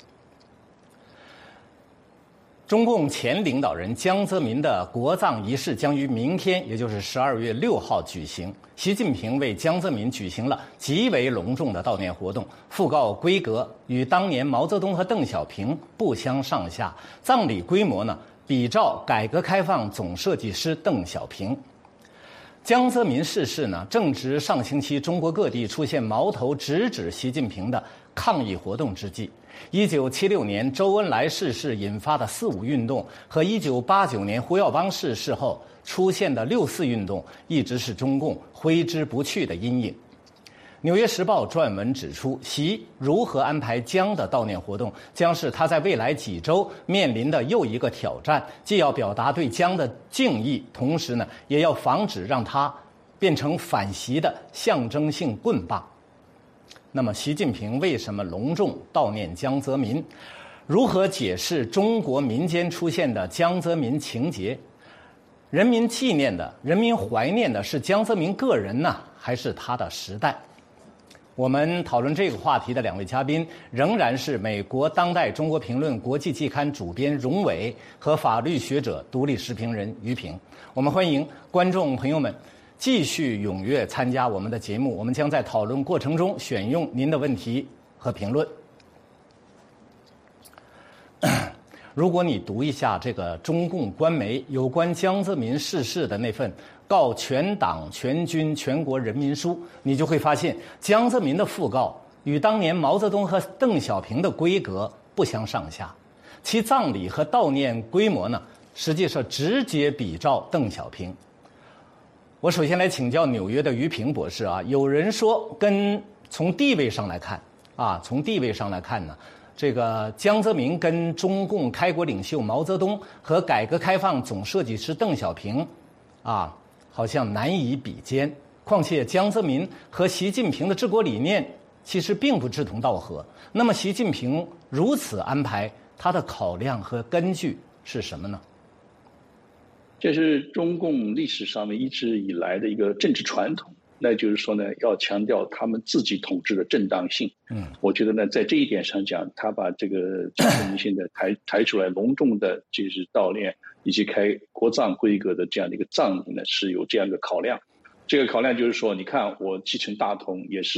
[SPEAKER 1] 中共前领导人江泽民的国葬仪式将于明天，也就是十二月六号举行。习近平为江泽民举行了极为隆重的悼念活动，讣告规格与当年毛泽东和邓小平不相上下，葬礼规模呢比照改革开放总设计师邓小平。江泽民逝世呢，正值上星期中国各地出现矛头直指习近平的抗议活动之际。一九七六年周恩来逝世引发的四五运动和一九八九年胡耀邦逝世后出现的六四运动，一直是中共挥之不去的阴影。《纽约时报》撰文指出，习如何安排江的悼念活动，将是他在未来几周面临的又一个挑战，既要表达对江的敬意，同时呢，也要防止让他变成反习的象征性棍棒。那么，习近平为什么隆重悼念江泽民？如何解释中国民间出现的江泽民情节？人民纪念的、人民怀念的是江泽民个人呢，还是他的时代？我们讨论这个话题的两位嘉宾仍然是美国《当代中国评论》国际季刊主编荣伟和法律学者、独立时评人于平。我们欢迎观众朋友们继续踊跃参加我们的节目，我们将在讨论过程中选用您的问题和评论。如果你读一下这个中共官媒有关江泽民逝世的那份告全党全军全国人民书，你就会发现江泽民的讣告与当年毛泽东和邓小平的规格不相上下，其葬礼和悼念规模呢，实际上直接比照邓小平。我首先来请教纽约的于平博士啊，有人说跟从地位上来看啊，从地位上来看呢，这个江泽民跟中共开国领袖毛泽东和改革开放总设计师邓小平啊，好像难以比肩。况且江泽民和习近平的治国理念其实并不志同道合。那么习近平如此安排，他的考量和根据是什么呢？
[SPEAKER 2] 这是中共历史上面一直以来的一个政治传统，那就是说呢，要强调他们自己统治的正当性。嗯，我觉得呢，在这一点上讲，他把这个江泽民现在抬抬出来隆重的就是悼念以及开国葬规格的这样的一个葬礼呢，是有这样一个考量。这个考量就是说，你看我继承大统也是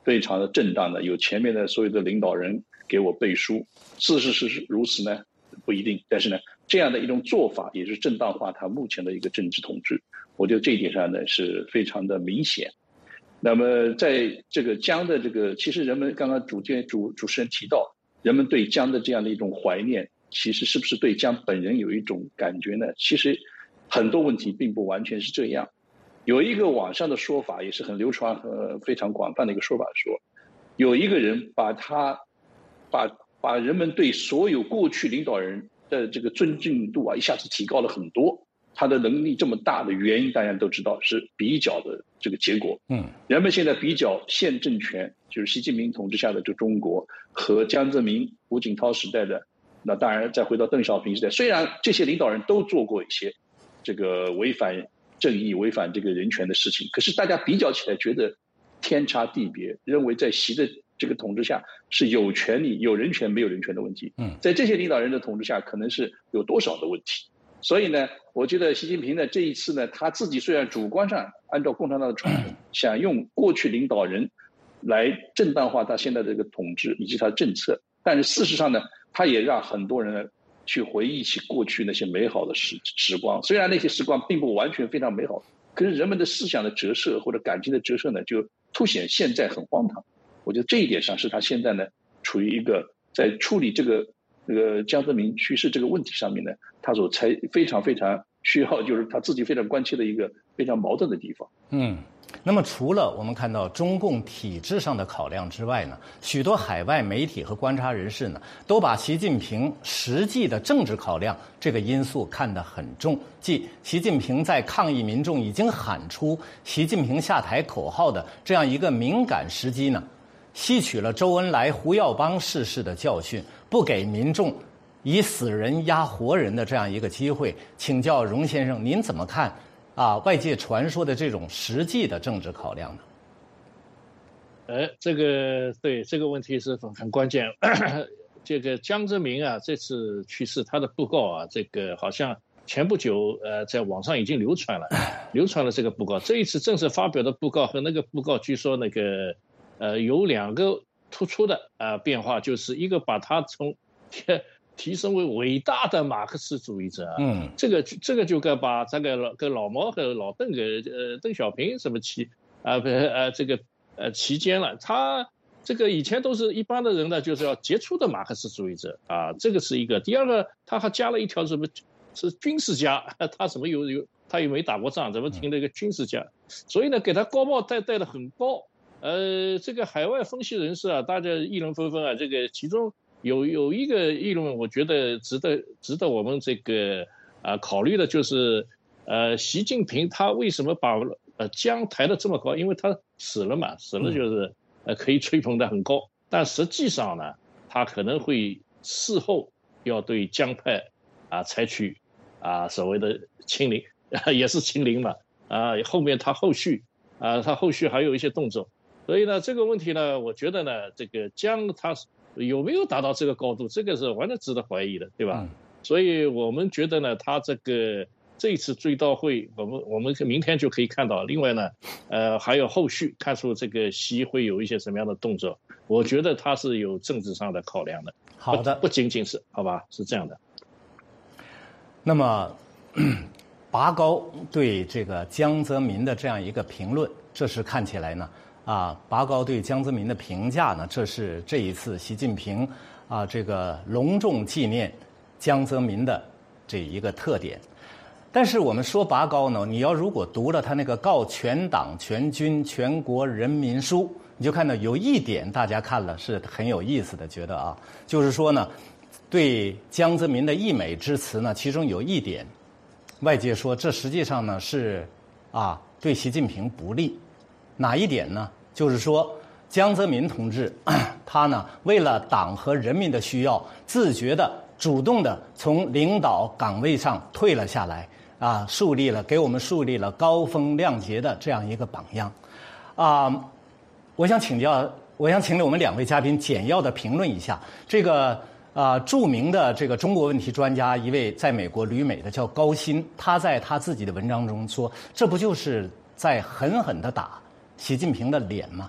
[SPEAKER 2] 非常的正当的，有前面的所有的领导人给我背书。事实是如此呢？不一定，但是呢，这样的一种做法也是正当化他目前的一个政治统治。我觉得这一点上呢是非常的明显。那么在这个江的这个，其实人们刚刚主主主持人提到，人们对江的这样的一种怀念，其实是不是对江本人有一种感觉呢？其实很多问题并不完全是这样。有一个网上的说法也是很流传和非常广泛的一个说法，说有一个人把他把把人们对所有过去领导人的这个尊敬度啊一下子提高了很多。他的能力这么大的原因，大家都知道是比较的这个结果。嗯，人们现在比较现政权，就是习近平统治下的这中国和江泽民、胡锦涛时代的，那当然再回到邓小平时代，虽然这些领导人都做过一些这个违反正义、违反这个人权的事情，可是大家比较起来觉得天差地别，认为在习的这个统治下是有权利、有人权、没有人权的问题。嗯，在这些领导人的统治下，可能是有多少的问题。所以呢，我觉得习近平呢这一次呢，他自己虽然主观上按照共产党的传统，想用过去领导人来正当化他现在的这个统治以及他的政策，但是事实上呢，他也让很多人呢去回忆起过去那些美好的时时光。虽然那些时光并不完全非常美好，可是人们的思想的折射或者感情的折射呢，就凸显现在很荒唐。我觉得这一点上是他现在呢处于一个在处理这个这个江泽民去世这个问题上面呢，他所才非常非常需要，就是他自己非常关切的一个非常矛盾的地方。
[SPEAKER 1] 嗯，那么除了我们看到中共体制上的考量之外呢，许多海外媒体和观察人士呢，都把习近平实际的政治考量这个因素看得很重，即习近平在抗议民众已经喊出习近平下台口号的这样一个敏感时机呢，吸取了周恩来、胡耀邦逝世的教训，不给民众以死人压活人的这样一个机会。请教荣先生，您怎么看啊外界传说的这种实际的政治考量呢？
[SPEAKER 3] 呃，这个对这个问题是很关键。这个江泽民啊，这次去世，他的布告啊，这个好像前不久呃在网上已经流传了，流传了这个布告。这一次正式发表的布告和那个布告，据说那个呃有两个突出的啊、呃、变化，就是一个把他从提升为伟大的马克思主义者，嗯，这个这个就跟把这个老跟老毛和老邓给呃邓小平什么齐啊不呃这个呃齐肩了。他这个以前都是一般的人呢，就是要杰出的马克思主义者啊，这个是一个。第二个，他还加了一条什么，是军事家，他什么有有他又没打过仗，怎么听了一个军事家？所以呢，给他高帽戴戴得很高。呃，这个海外分析人士啊，大家议论纷纷啊，这个其中。有有一个议论，我觉得值得值得我们这个啊、呃、考虑的，就是呃，习近平他为什么把呃江抬得这么高？因为他死了嘛，死了就是呃可以吹捧得很高，但实际上呢，他可能会事后要对江派啊采取啊所谓的清零，也是清零嘛啊，后面他后续啊他后续还有一些动作，所以呢这个问题呢，我觉得呢这个江他有没有达到这个高度，这个是完全值得怀疑的，对吧？嗯、所以我们觉得呢，他这个这一次追悼会，我们我们明天就可以看到。另外呢，呃，还有后续看出这个习会有一些什么样的动作，我觉得他是有政治上的考量的。
[SPEAKER 1] 好的，
[SPEAKER 3] 不, 不仅仅是好吧，是这样的。
[SPEAKER 1] 那么，拔高对这个江泽民的这样一个评论，这是看起来呢。啊，拔高对江泽民的评价呢，这是这一次习近平啊这个隆重纪念江泽民的这一个特点。但是我们说拔高呢，你要如果读了他那个告全党全军全国人民书，你就看到有一点大家看了是很有意思的，觉得啊，就是说呢，对江泽民的溢美之词呢，其中有一点，外界说这实际上呢是啊对习近平不利。哪一点呢？就是说，江泽民同志，他呢为了党和人民的需要，自觉的、主动的从领导岗位上退了下来，啊，树立了给我们树立了高风亮节的这样一个榜样，啊，我想请教，我想请我们两位嘉宾简要的评论一下这个啊著名的这个中国问题专家，一位在美国旅美的叫高鑫，他在他自己的文章中说，这不就是在狠狠地打习近平的脸吗？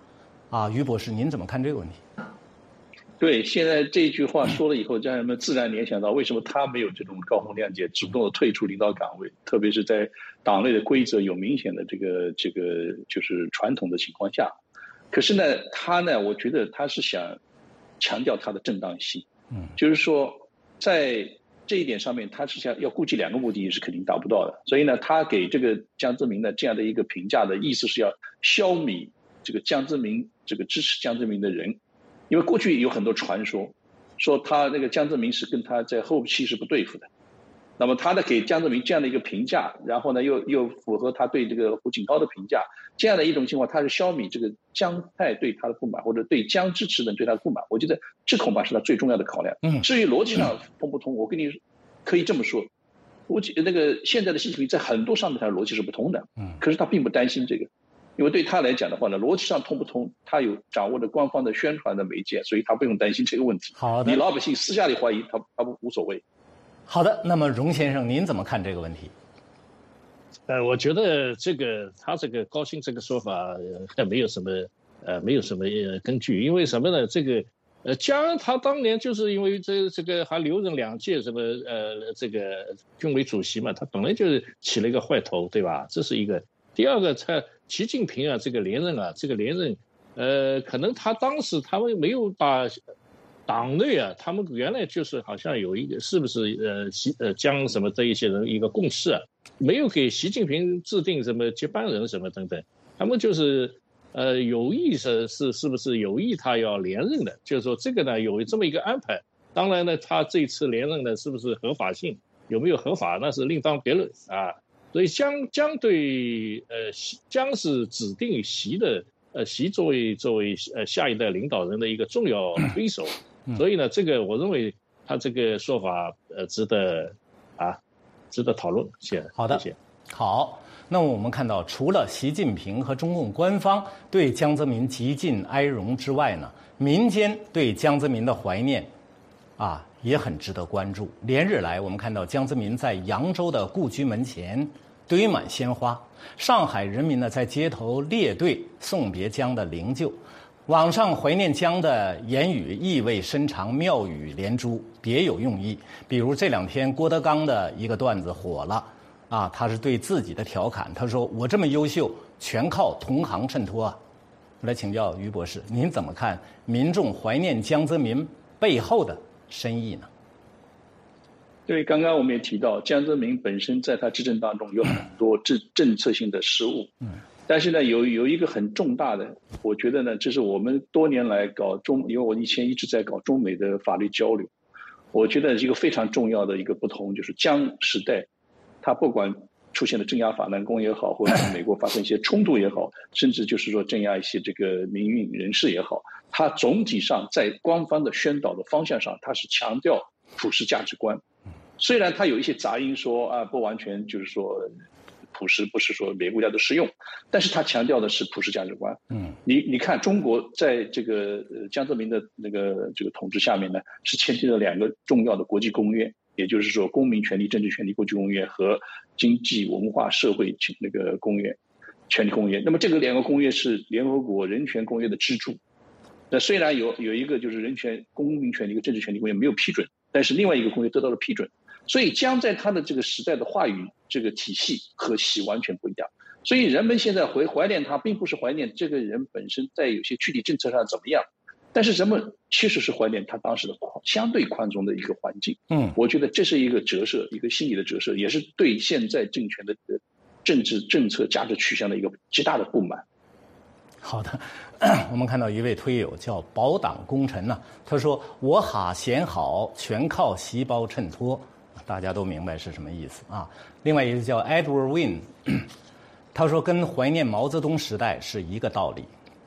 [SPEAKER 1] 啊，于博士，您怎么看这个问题？
[SPEAKER 2] 对，现在这句话说了以后，让人们自然联想到为什么他没有这种高风亮节，主动的退出领导岗位，特别是在党内的规则有明显的这个这个就是传统的情况下。可是呢，他呢，我觉得他是想强调他的正当性，嗯，就是说在这一点上面，他是想要顾及两个目的，也是肯定达不到的。所以呢，他给这个江泽民的这样的一个评价的意思是要消弭这个江泽民这个支持江泽民的人。因为过去有很多传说，说他那个江泽民是跟他在后期是不对付的，那么他呢给江泽民这样的一个评价，然后呢又又符合他对这个胡锦涛的评价，这样的一种情况，他是消弭这个江派对他的不满，或者对江支持人对他的不满。我觉得这恐怕是他最重要的考量。嗯，至于逻辑上通不通，我跟你可以这么说，我那个现在的习近平在很多上面他的逻辑是不通的，嗯，可是他并不担心这个。因为对他来讲的话呢，逻辑上通不通，他有掌握的官方的宣传的媒介，所以他不用担心这个问题。
[SPEAKER 1] 好的，
[SPEAKER 2] 你老百姓私下里怀疑他，他不无所谓。
[SPEAKER 1] 好的，那么荣先生，您怎么看这个问题？
[SPEAKER 3] 呃，我觉得这个他这个高兴这个说法呃没有什么呃没有什么根据，因为什么呢？这个呃江他当年就是因为这这个还留任两届什么呃这个军委主席嘛，他本来就是起了一个坏头，对吧？这是一个。第二个，他习近平啊，这个连任啊，这个连任，呃，可能他当时他们没有把党内啊，他们原来就是好像有一个是不是呃习呃江什么这一些人一个共识啊，没有给习近平制定什么接班人什么等等，他们就是呃有意是是是不是有意他要连任的，就是说这个呢有这么一个安排。当然呢，他这次连任呢是不是合法性有没有合法，那是另当别论啊。所以江江对呃江是指定习的呃习作为作为呃下一代领导人的一个重要推手，所以呢，这个我认为他这个说法呃值得啊值得讨论。谢谢。
[SPEAKER 1] 好的，
[SPEAKER 3] 谢谢。
[SPEAKER 1] 好，那我们看到，除了习近平和中共官方对江泽民极尽哀荣之外呢，民间对江泽民的怀念啊也很值得关注。连日来，我们看到江泽民在扬州的故居门前堆满鲜花，上海人民呢在街头列队送别江的灵柩，网上怀念江的言语意味深长，妙语连珠，别有用意。比如这两天郭德纲的一个段子火了啊，他是对自己的调侃，他说：“我这么优秀，全靠同行衬托啊。”来请教于博士，您怎么看民众怀念江泽民背后的深意呢？
[SPEAKER 2] 对，刚刚我们也提到，江泽民本身在他执政当中有很多政政策性的失误，嗯，但是呢，有有一个很重大的，我觉得呢，这是我们多年来搞中，因为我以前一直在搞中美的法律交流，我觉得一个非常重要的一个不同就是江时代，他不管出现了镇压法轮功也好，或者美国发生一些冲突也好，甚至就是说镇压一些这个民运人士也好，他总体上在官方的宣导的方向上，他是强调普世价值观。虽然他有一些杂音说啊，不完全就是说普世不是说每个国家都适用，但是他强调的是普世价值观。嗯，你你看中国在这个呃江泽民的那个这个统治下面呢，是签订了两个重要的国际公约，也就是说公民权利、政治权利国际公约和经济文化社会那个公约权利公约。那么这个两个公约是联合国人权公约的支柱。那虽然有有一个就是人权、公民权利和政治权利公约没有批准，但是另外一个公约得到了批准。所以江在他的这个时代的话语这个体系和习完全不一样，所以人们现在怀怀念他，并不是怀念这个人本身在有些具体政策上怎么样，但是人们其实是怀念他当时的相对宽松的一个环境。嗯，我觉得这是一个折射，一个心理的折射，也是对现在政权的政治政策价值取向的一个极大的不满。
[SPEAKER 1] 好的，我们看到一位推友叫保党功臣呢、啊，他说：“我哈贤好，全靠习包衬托。”大家都明白是什么意思啊。另外一个叫 Edward Win， 他说跟怀念毛泽东时代是一个道理。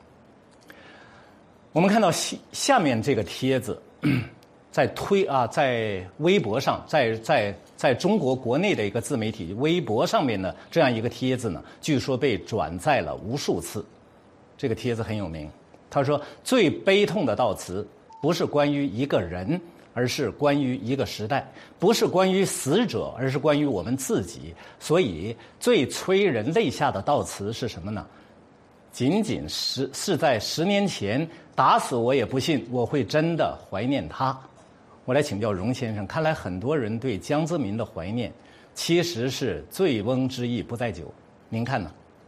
[SPEAKER 1] 我们看到下面这个帖子，在推啊，在微博上，在在在中国国内的一个自媒体微博上面的这样一个帖子呢，据说被转载了无数次。这个帖子很有名，他说最悲痛的悼词不是关于一个人，而是关于一个时代，不是关于死者，而是关于我们自己。所以最催人泪下的悼词是什么呢？ 仅仅是是在十年前，打死我也不信我会真的怀念他。我来请教荣先生，看来很多人对江泽民的怀念，其实是醉翁之意不在酒，您看呢？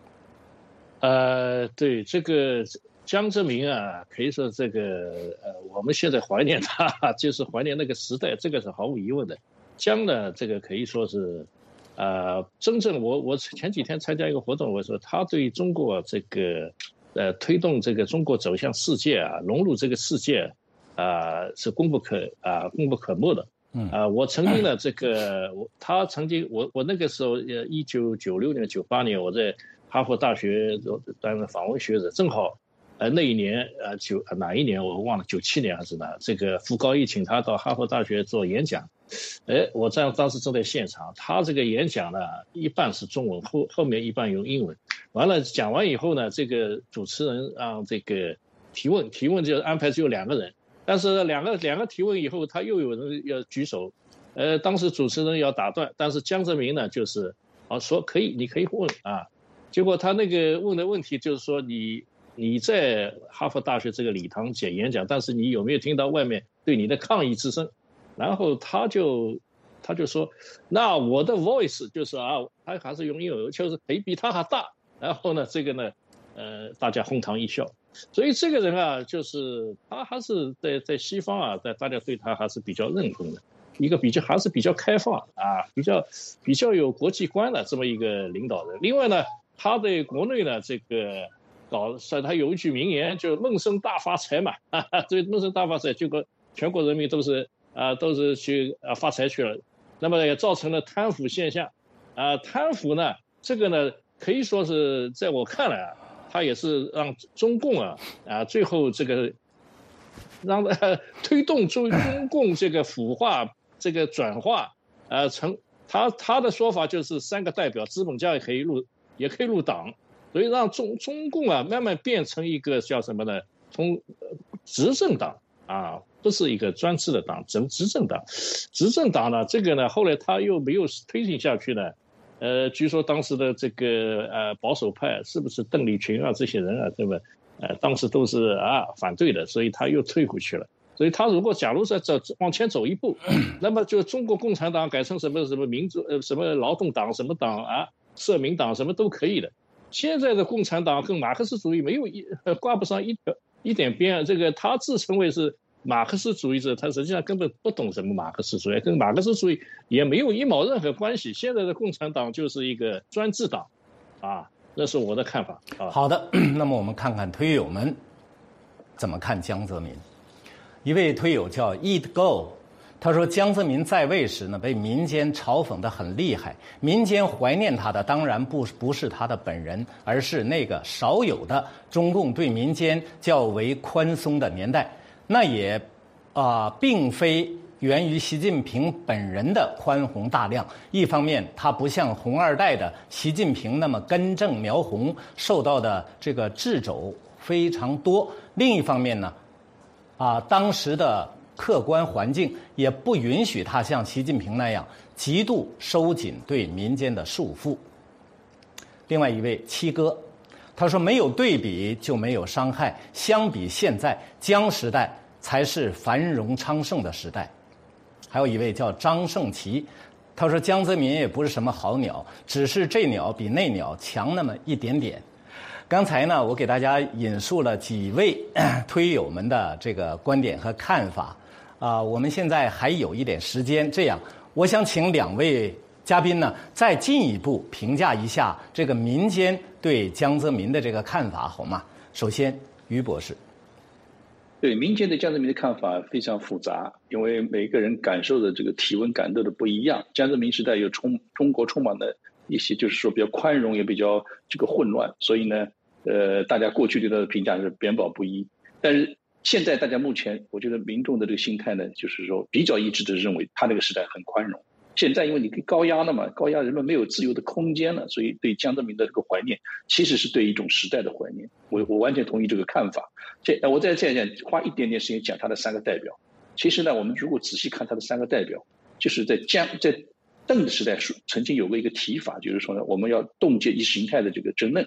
[SPEAKER 3] 呃，对这个江泽民啊，可以说这个呃，我们现在怀念他，就是怀念那个时代，这个是毫无疑问的。江呢，这个可以说是。呃，真正我我前几天参加一个活动，我说他对中国这个呃推动这个中国走向世界啊，融入这个世界啊、呃、是功不可啊、呃、功不可没的。嗯啊、呃，我曾经呢这个我他曾经我我那个时候呃一九九六年九八年我在哈佛大学担任访问学者，正好呃那一年呃九哪一年我忘了，九七年还是哪，这个傅高义请他到哈佛大学做演讲。哎，我在当时正在现场，他这个演讲呢，一半是中文，后后面一半用英文。完了讲完以后呢，这个主持人让这个提问，提问就安排只有两个人，但是两个两个提问以后，他又有人要举手，呃，当时主持人要打断，但是江泽民呢，就是啊说可以，你可以问啊。结果他那个问的问题就是说，你你在哈佛大学这个礼堂讲演讲，但是你有没有听到外面对你的抗议之声？然后他就他就说，那我的 voice 就是啊，他还是用英文，就是可以比他还大。然后呢，这个呢，呃，大家哄堂一笑。所以这个人啊，就是他还是在在西方啊，在大家对他还是比较认同的，一个比较还是比较开放啊，比较比较有国际观的这么一个领导人。另外呢，他对国内呢这个搞，他有一句名言，就闷声大发财嘛，哈哈，这闷声大发财，结果全国人民都是。啊，都是去啊发财去了，那么也造成了贪腐现象，啊，贪腐呢，这个呢可以说是在我看来啊，它也是让中共啊啊最后这个让呃推动中中共这个腐化这个转化，呃成他他的说法就是三个代表，资本家也可以入也可以入党，所以让中中共啊慢慢变成一个叫什么呢？从执政党啊。不是一个专制的党，执执政党，执政党呢，这个呢，后来他又没有推进下去呢。呃，据说当时的这个呃保守派是不是邓丽群啊这些人啊，对吧？呃，当时都是啊反对的，所以他又退回去了。所以他如果假如再走往前走一步，那么就中国共产党改成什么什么民主呃什么劳动党什么党啊，社民党什么都可以的。现在的共产党跟马克思主义没有一挂不上一条一点边，这个他自称为是。马克思主义者，他实际上根本不懂什么马克思主义，跟马克思主义也没有一毛任何关系。现在的共产党就是一个专制党，啊，这是我的看法。啊，
[SPEAKER 1] 好的，那么我们看看推友们怎么看江泽民。一位推友叫 Eat Go， 他说江泽民在位时呢，被民间嘲讽得很厉害。民间怀念他的当然不不是他的本人，而是那个少有的中共对民间较为宽松的年代。那也啊、呃，并非源于习近平本人的宽宏大量。一方面，他不像红二代的习近平那么根正苗红，受到的这个掣肘非常多；另一方面呢，啊、呃，当时的客观环境也不允许他像习近平那样极度收紧对民间的束缚。另外一位七哥。他说没有对比就没有伤害，相比现在江时代才是繁荣昌盛的时代。还有一位叫张胜奇，他说江泽民也不是什么好鸟，只是这鸟比那鸟强那么一点点。刚才呢，我给大家引述了几位推友们的这个观点和看法啊、呃，我们现在还有一点时间，这样我想请两位嘉宾呢，再进一步评价一下这个民间对江泽民的这个看法，好吗？首先，于博士。
[SPEAKER 2] 对民间对江泽民的看法非常复杂，因为每个人感受的这个体温感受的不一样。江泽民时代有充中国充满了一些就是说比较宽容，也比较这个混乱，所以呢，呃，大家过去对他的评价是贬保不一。但是现在大家目前，我觉得民众的这个心态呢，就是说比较一致的认为他那个时代很宽容。现在因为你高压了嘛，高压人们没有自由的空间了，所以对江泽民的这个怀念其实是对一种时代的怀念。我我完全同意这个看法。这我再再讲花一点点时间讲他的三个代表。其实呢，我们如果仔细看他的三个代表，就是在江在邓的时代曾经有过一个提法，就是说呢，我们要冻结意识形态的这个争论。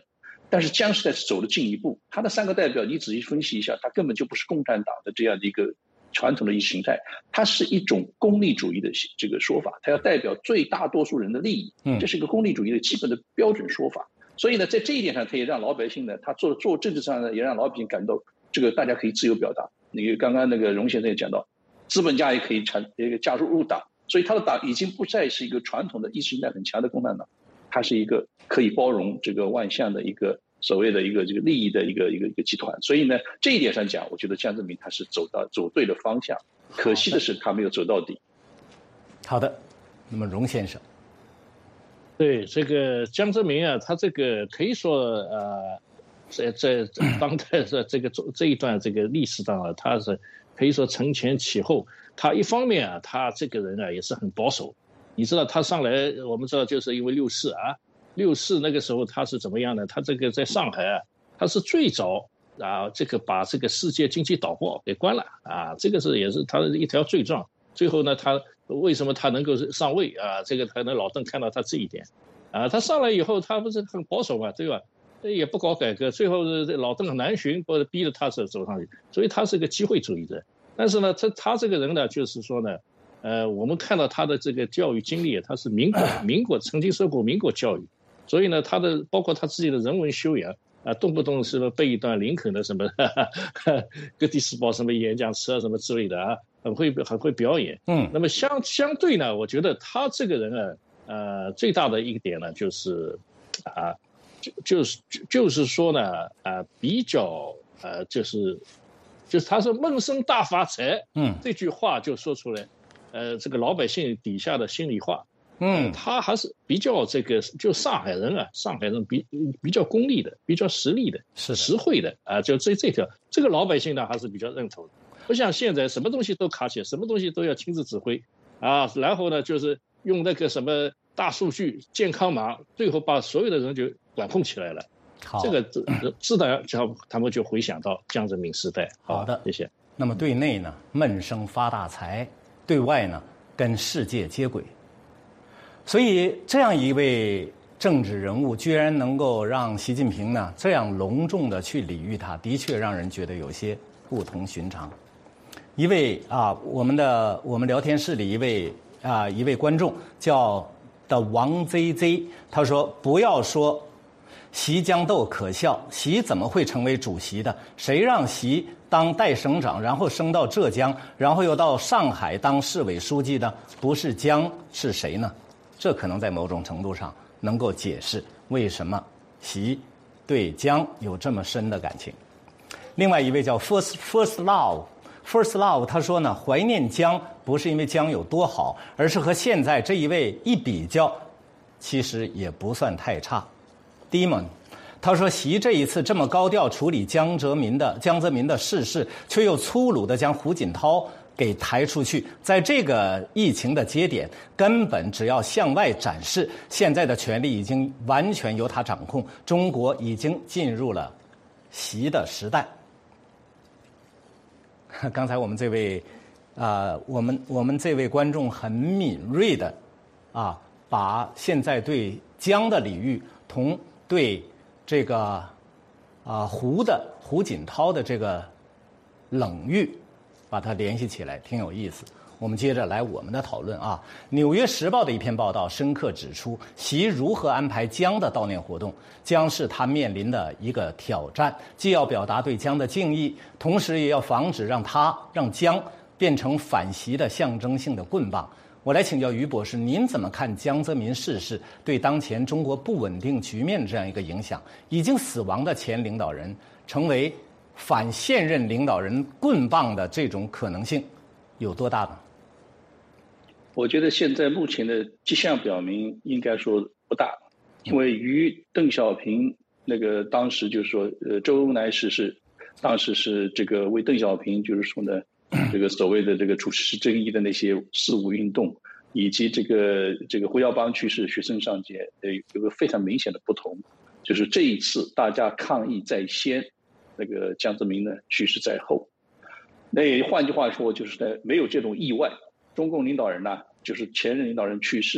[SPEAKER 2] 但是江时代是走了进一步，他的三个代表，你仔细分析一下，他根本就不是共产党的这样的一个传统的意识形态，它是一种功利主义的这个说法，它要代表最大多数人的利益，这是一个功利主义的基本的标准说法。所以呢，在这一点上，他也让老百姓呢，他做做政治上呢，也让老百姓感到这个大家可以自由表达。那个刚刚那个荣先生也讲到，资本家也可以参这个加入入党，所以他的党已经不再是一个传统的意识形态很强的共产党，它是一个可以包容这个万象的一个所谓的一个这个利益的一个一个一个集团。所以呢，这一点上讲，我觉得江泽民他是走到走对了方向，可惜的是他没有走到底。
[SPEAKER 1] 好的，那么荣先生。
[SPEAKER 3] 对这个江泽民啊，他这个可以说呃，在在当代的这个这一段这个历史当中，他是可以说承前启后。他一方面啊，他这个人啊也是很保守。你知道他上来，我们知道就是因为六四啊，六四那个时候他是怎么样呢？他这个在上海啊，他是最早啊这个把这个世界经济导报给关了啊，这个是也是他的一条罪状。最后呢，他为什么他能够上位啊？这个可能老邓看到他这一点，啊，他上来以后他不是很保守嘛，对吧？也不搞改革，最后老邓南巡或者逼着他走上去，所以他是个机会主义者。但是呢，他他这个人呢，就是说呢，呃，我们看到他的这个教育经历，他是民国民国曾经受过民国教育，所以呢，他的包括他自己的人文修养啊，动不动是背一段林肯的什么哥蒂斯堡什么演讲词啊什么之类的啊。很会很会表演，嗯，那么相相对呢，我觉得他这个人啊，呃，最大的一个点呢，就是啊，就就是就是说呢，啊，比较呃，就是就是他说闷声大发财，嗯，这句话就说出来，呃，这个老百姓底下的心里话，嗯，他还是比较这个，就上海人啊，上海人比比较功利的，比较实力的，
[SPEAKER 1] 是
[SPEAKER 3] 实惠的啊，就这这条，这个老百姓呢还是比较认同的。不像现在什么东西都卡起来，什么东西都要亲自指挥啊，然后呢就是用那个什么大数据健康码，最后把所有的人就管控起来了。好，这个自自然他们就回想到江泽民时代。
[SPEAKER 1] 好的，
[SPEAKER 3] 谢谢。
[SPEAKER 1] 那么对内呢闷声发大财，对外呢跟世界接轨，所以这样一位政治人物居然能够让习近平呢这样隆重的去礼遇他，的确让人觉得有些不同寻常。一位啊，我们的我们聊天室里一位啊一位观众叫的王 Z Z， 他说不要说习江斗可笑，习怎么会成为主席的？谁让习当代省长，然后升到浙江，然后又到上海当市委书记的？不是江是谁呢？这可能在某种程度上能够解释为什么习对江有这么深的感情。另外一位叫 First First Love。First Love 他说呢，怀念江不是因为江有多好，而是和现在这一位一比较，其实也不算太差。Demon 他说，习这一次这么高调处理江泽民的江泽民的逝世，却又粗鲁地将胡锦涛给抬出去，在这个疫情的节点，根本只要向外展示，现在的权力已经完全由他掌控，中国已经进入了习的时代。刚才我们这位，啊、呃，我们我们这位观众很敏锐的，啊，把现在对江的礼遇同对这个啊、呃、胡的胡锦涛的这个冷遇，把它联系起来，挺有意思。我们接着来我们的讨论啊，《纽约时报》的一篇报道深刻指出，习如何安排江的悼念活动，将是他面临的一个挑战，既要表达对江的敬意，同时也要防止让他让江变成反习的象征性的棍棒。我来请教于博士，您怎么看江泽民逝世对当前中国不稳定局面这样一个影响？已经死亡的前领导人成为反现任领导人棍棒的这种可能性有多大呢？
[SPEAKER 2] 我觉得现在目前的迹象表明，应该说不大，因为于邓小平那个当时就是说，呃，周恩来逝世，当时是这个为邓小平就是说呢，这个所谓的这个主持正义的那些四五运动，以及这个这个胡耀邦去世，学生上街，呃，有个非常明显的不同，就是这一次大家抗议在先，那个江泽民呢去世在后，那换句话说就是呢，没有这种意外。中共领导人呢、啊，就是前任领导人去世，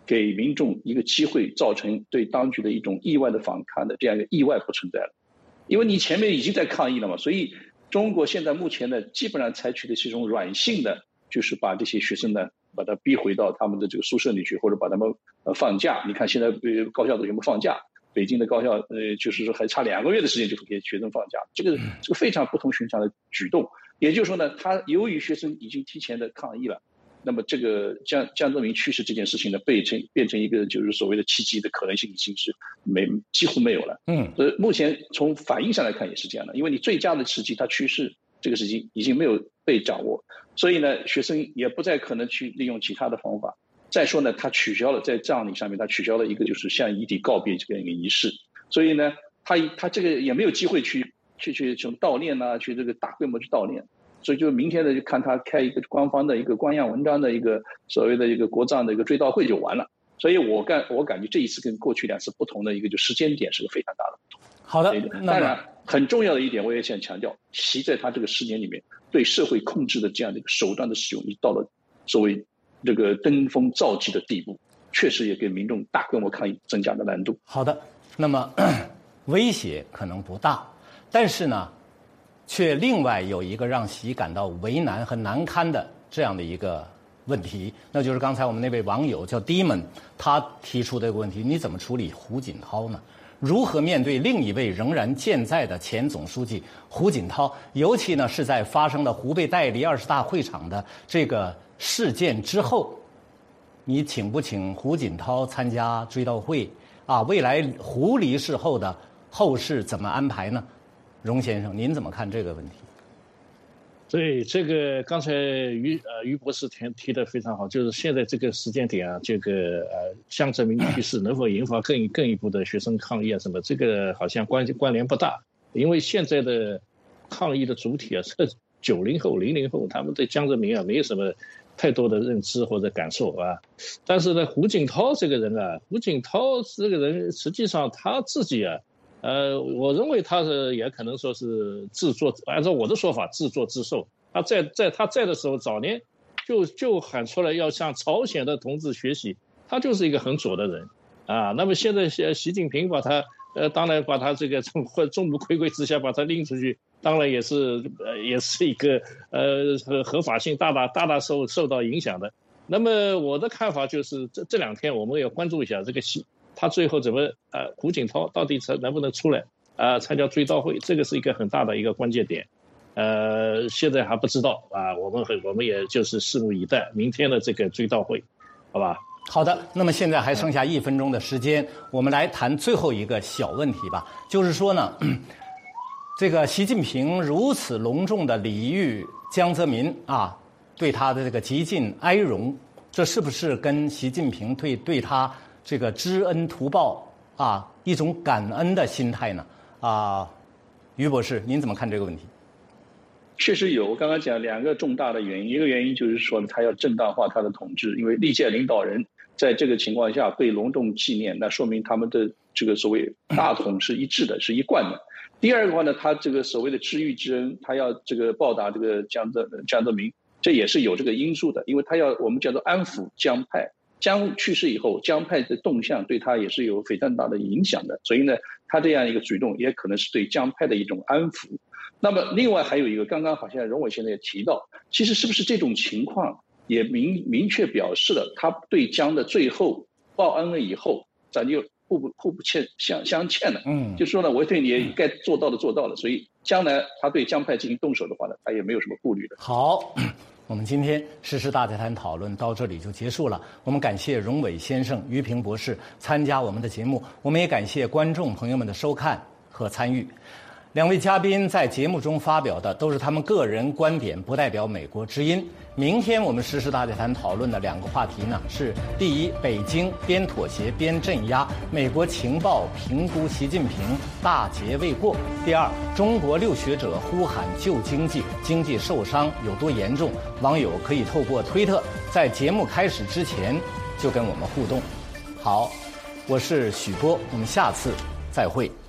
[SPEAKER 2] 给民众一个机会，造成对当局的一种意外的反抗的这样一个意外不存在了。因为你前面已经在抗议了嘛，所以中国现在目前呢，基本上采取的是一种软性的，就是把这些学生呢，把他逼回到他们的这个宿舍里去，或者把他们呃放假。你看现在高校都全部放假，北京的高校呃，就是说还差两个月的时间就给学生放假，这个这个非常不同寻常的举动。也就是说呢，他由于学生已经提前的抗议了，那么这个江江泽民去世这件事情呢，变成变成一个就是所谓的奇迹的可能性已经是没几乎没有了。嗯，呃，目前从反应上来看也是这样的，因为你最佳的时机他去世这个事情已经没有被掌握，所以呢，学生也不再可能去利用其他的方法。再说呢，他取消了在葬礼上面，他取消了一个就是向遗体告别这样一个仪式，所以呢，他他这个也没有机会去去去这种悼念啊，去这个大规模去悼念。所以就明天呢，就看他开一个官方的一个官样文章的一个所谓的一个国葬的一个追悼会就完了。所以我感我感觉这一次跟过去两次不同的一个就时间点是个非常大的不同。
[SPEAKER 1] 好的，
[SPEAKER 2] 当然很重要的一点，我也想强调，习在他这个十年里面对社会控制的这样的一个手段的使用，已到了所谓这个登峰造极的地步，确实也给民众大规模抗议增加了难度。
[SPEAKER 1] 好的，那么威胁可能不大，但是呢，却另外有一个让习感到为难和难堪的这样的一个问题，那就是刚才我们那位网友叫 Demon 他提出的一个问题：你怎么处理胡锦涛呢？如何面对另一位仍然健在的前总书记胡锦涛？尤其呢是在发生了胡被带离二十大会场的这个事件之后，你请不请胡锦涛参加追悼会啊？未来胡离世后的后事怎么安排呢？荣先生，您怎么看这个问题？
[SPEAKER 3] 对，这个刚才于呃于博士提提的非常好，就是现在这个时间点啊，这个呃江泽民去世能否引发更更一步的学生抗议啊什么，这个好像关关联不大，因为现在的抗议的主体啊是九零后、零零后，他们对江泽民啊没有什么太多的认知或者感受啊。但是呢，胡锦涛这个人啊，胡锦涛这个人实际上他自己啊。呃，我认为他是也可能说是自作，按照我的说法自作自受。他在在他在的时候，早年就就喊出来要向朝鲜的同志学习，他就是一个很左的人啊。那么现在习习近平把他呃，当然把他这个从众目睽睽之下把他拎出去，当然也是呃也是一个呃合合法性大大大大受受到影响的。那么我的看法就是这这两天我们要关注一下这个习。他最后怎么呃，胡锦涛到底能不能出来啊、呃、参加追悼会？这个是一个很大的一个关键点，呃，现在还不知道啊，我们很我们也就是拭目以待明天的这个追悼会，好吧？
[SPEAKER 1] 好的，那么现在还剩下一分钟的时间，我们来谈最后一个小问题吧，就是说呢，这个习近平如此隆重的礼遇江泽民啊，对他的这个极尽哀荣，这是不是跟习近平对对他这个知恩图报啊，一种感恩的心态呢？啊，于博士，您怎么看这个问题？
[SPEAKER 2] 确实有，我刚刚讲两个重大的原因，一个原因就是说他要正当化他的统治，因为历届领导人在这个情况下被隆重纪念，那说明他们的这个所谓大统是一致的，是一贯的。第二个话呢，他这个所谓的知遇之恩，他要这个报答这个江泽江泽民，这也是有这个因素的，因为他要我们叫做安抚江派。江去世以后，江派的动向对他也是有非常大的影响的，所以呢，他这样一个举动也可能是对江派的一种安抚。那么另外还有一个，刚刚好像荣伟现在也提到，其实是不是这种情况也明明确表示了他对江的最后报恩了以后，咱就互不互不欠相相欠了。嗯，就说呢，我对你该做到的做到了，所以将来他对江派进行动手的话呢，他也没有什么顾虑的。
[SPEAKER 1] 好。我们今天时事大家谈讨论到这里就结束了。我们感谢荣伟先生、于平博士参加我们的节目，我们也感谢观众朋友们的收看和参与。两位嘉宾在节目中发表的都是他们个人观点，不代表美国之音。明天我们时事大家谈讨论的两个话题呢是：第一，北京边妥协边镇压，美国情报评估习近平大劫未过；第二，中国六学者呼喊救经济，经济受伤有多严重？网友可以透过推特在节目开始之前就跟我们互动。好，我是许波，我们下次再会。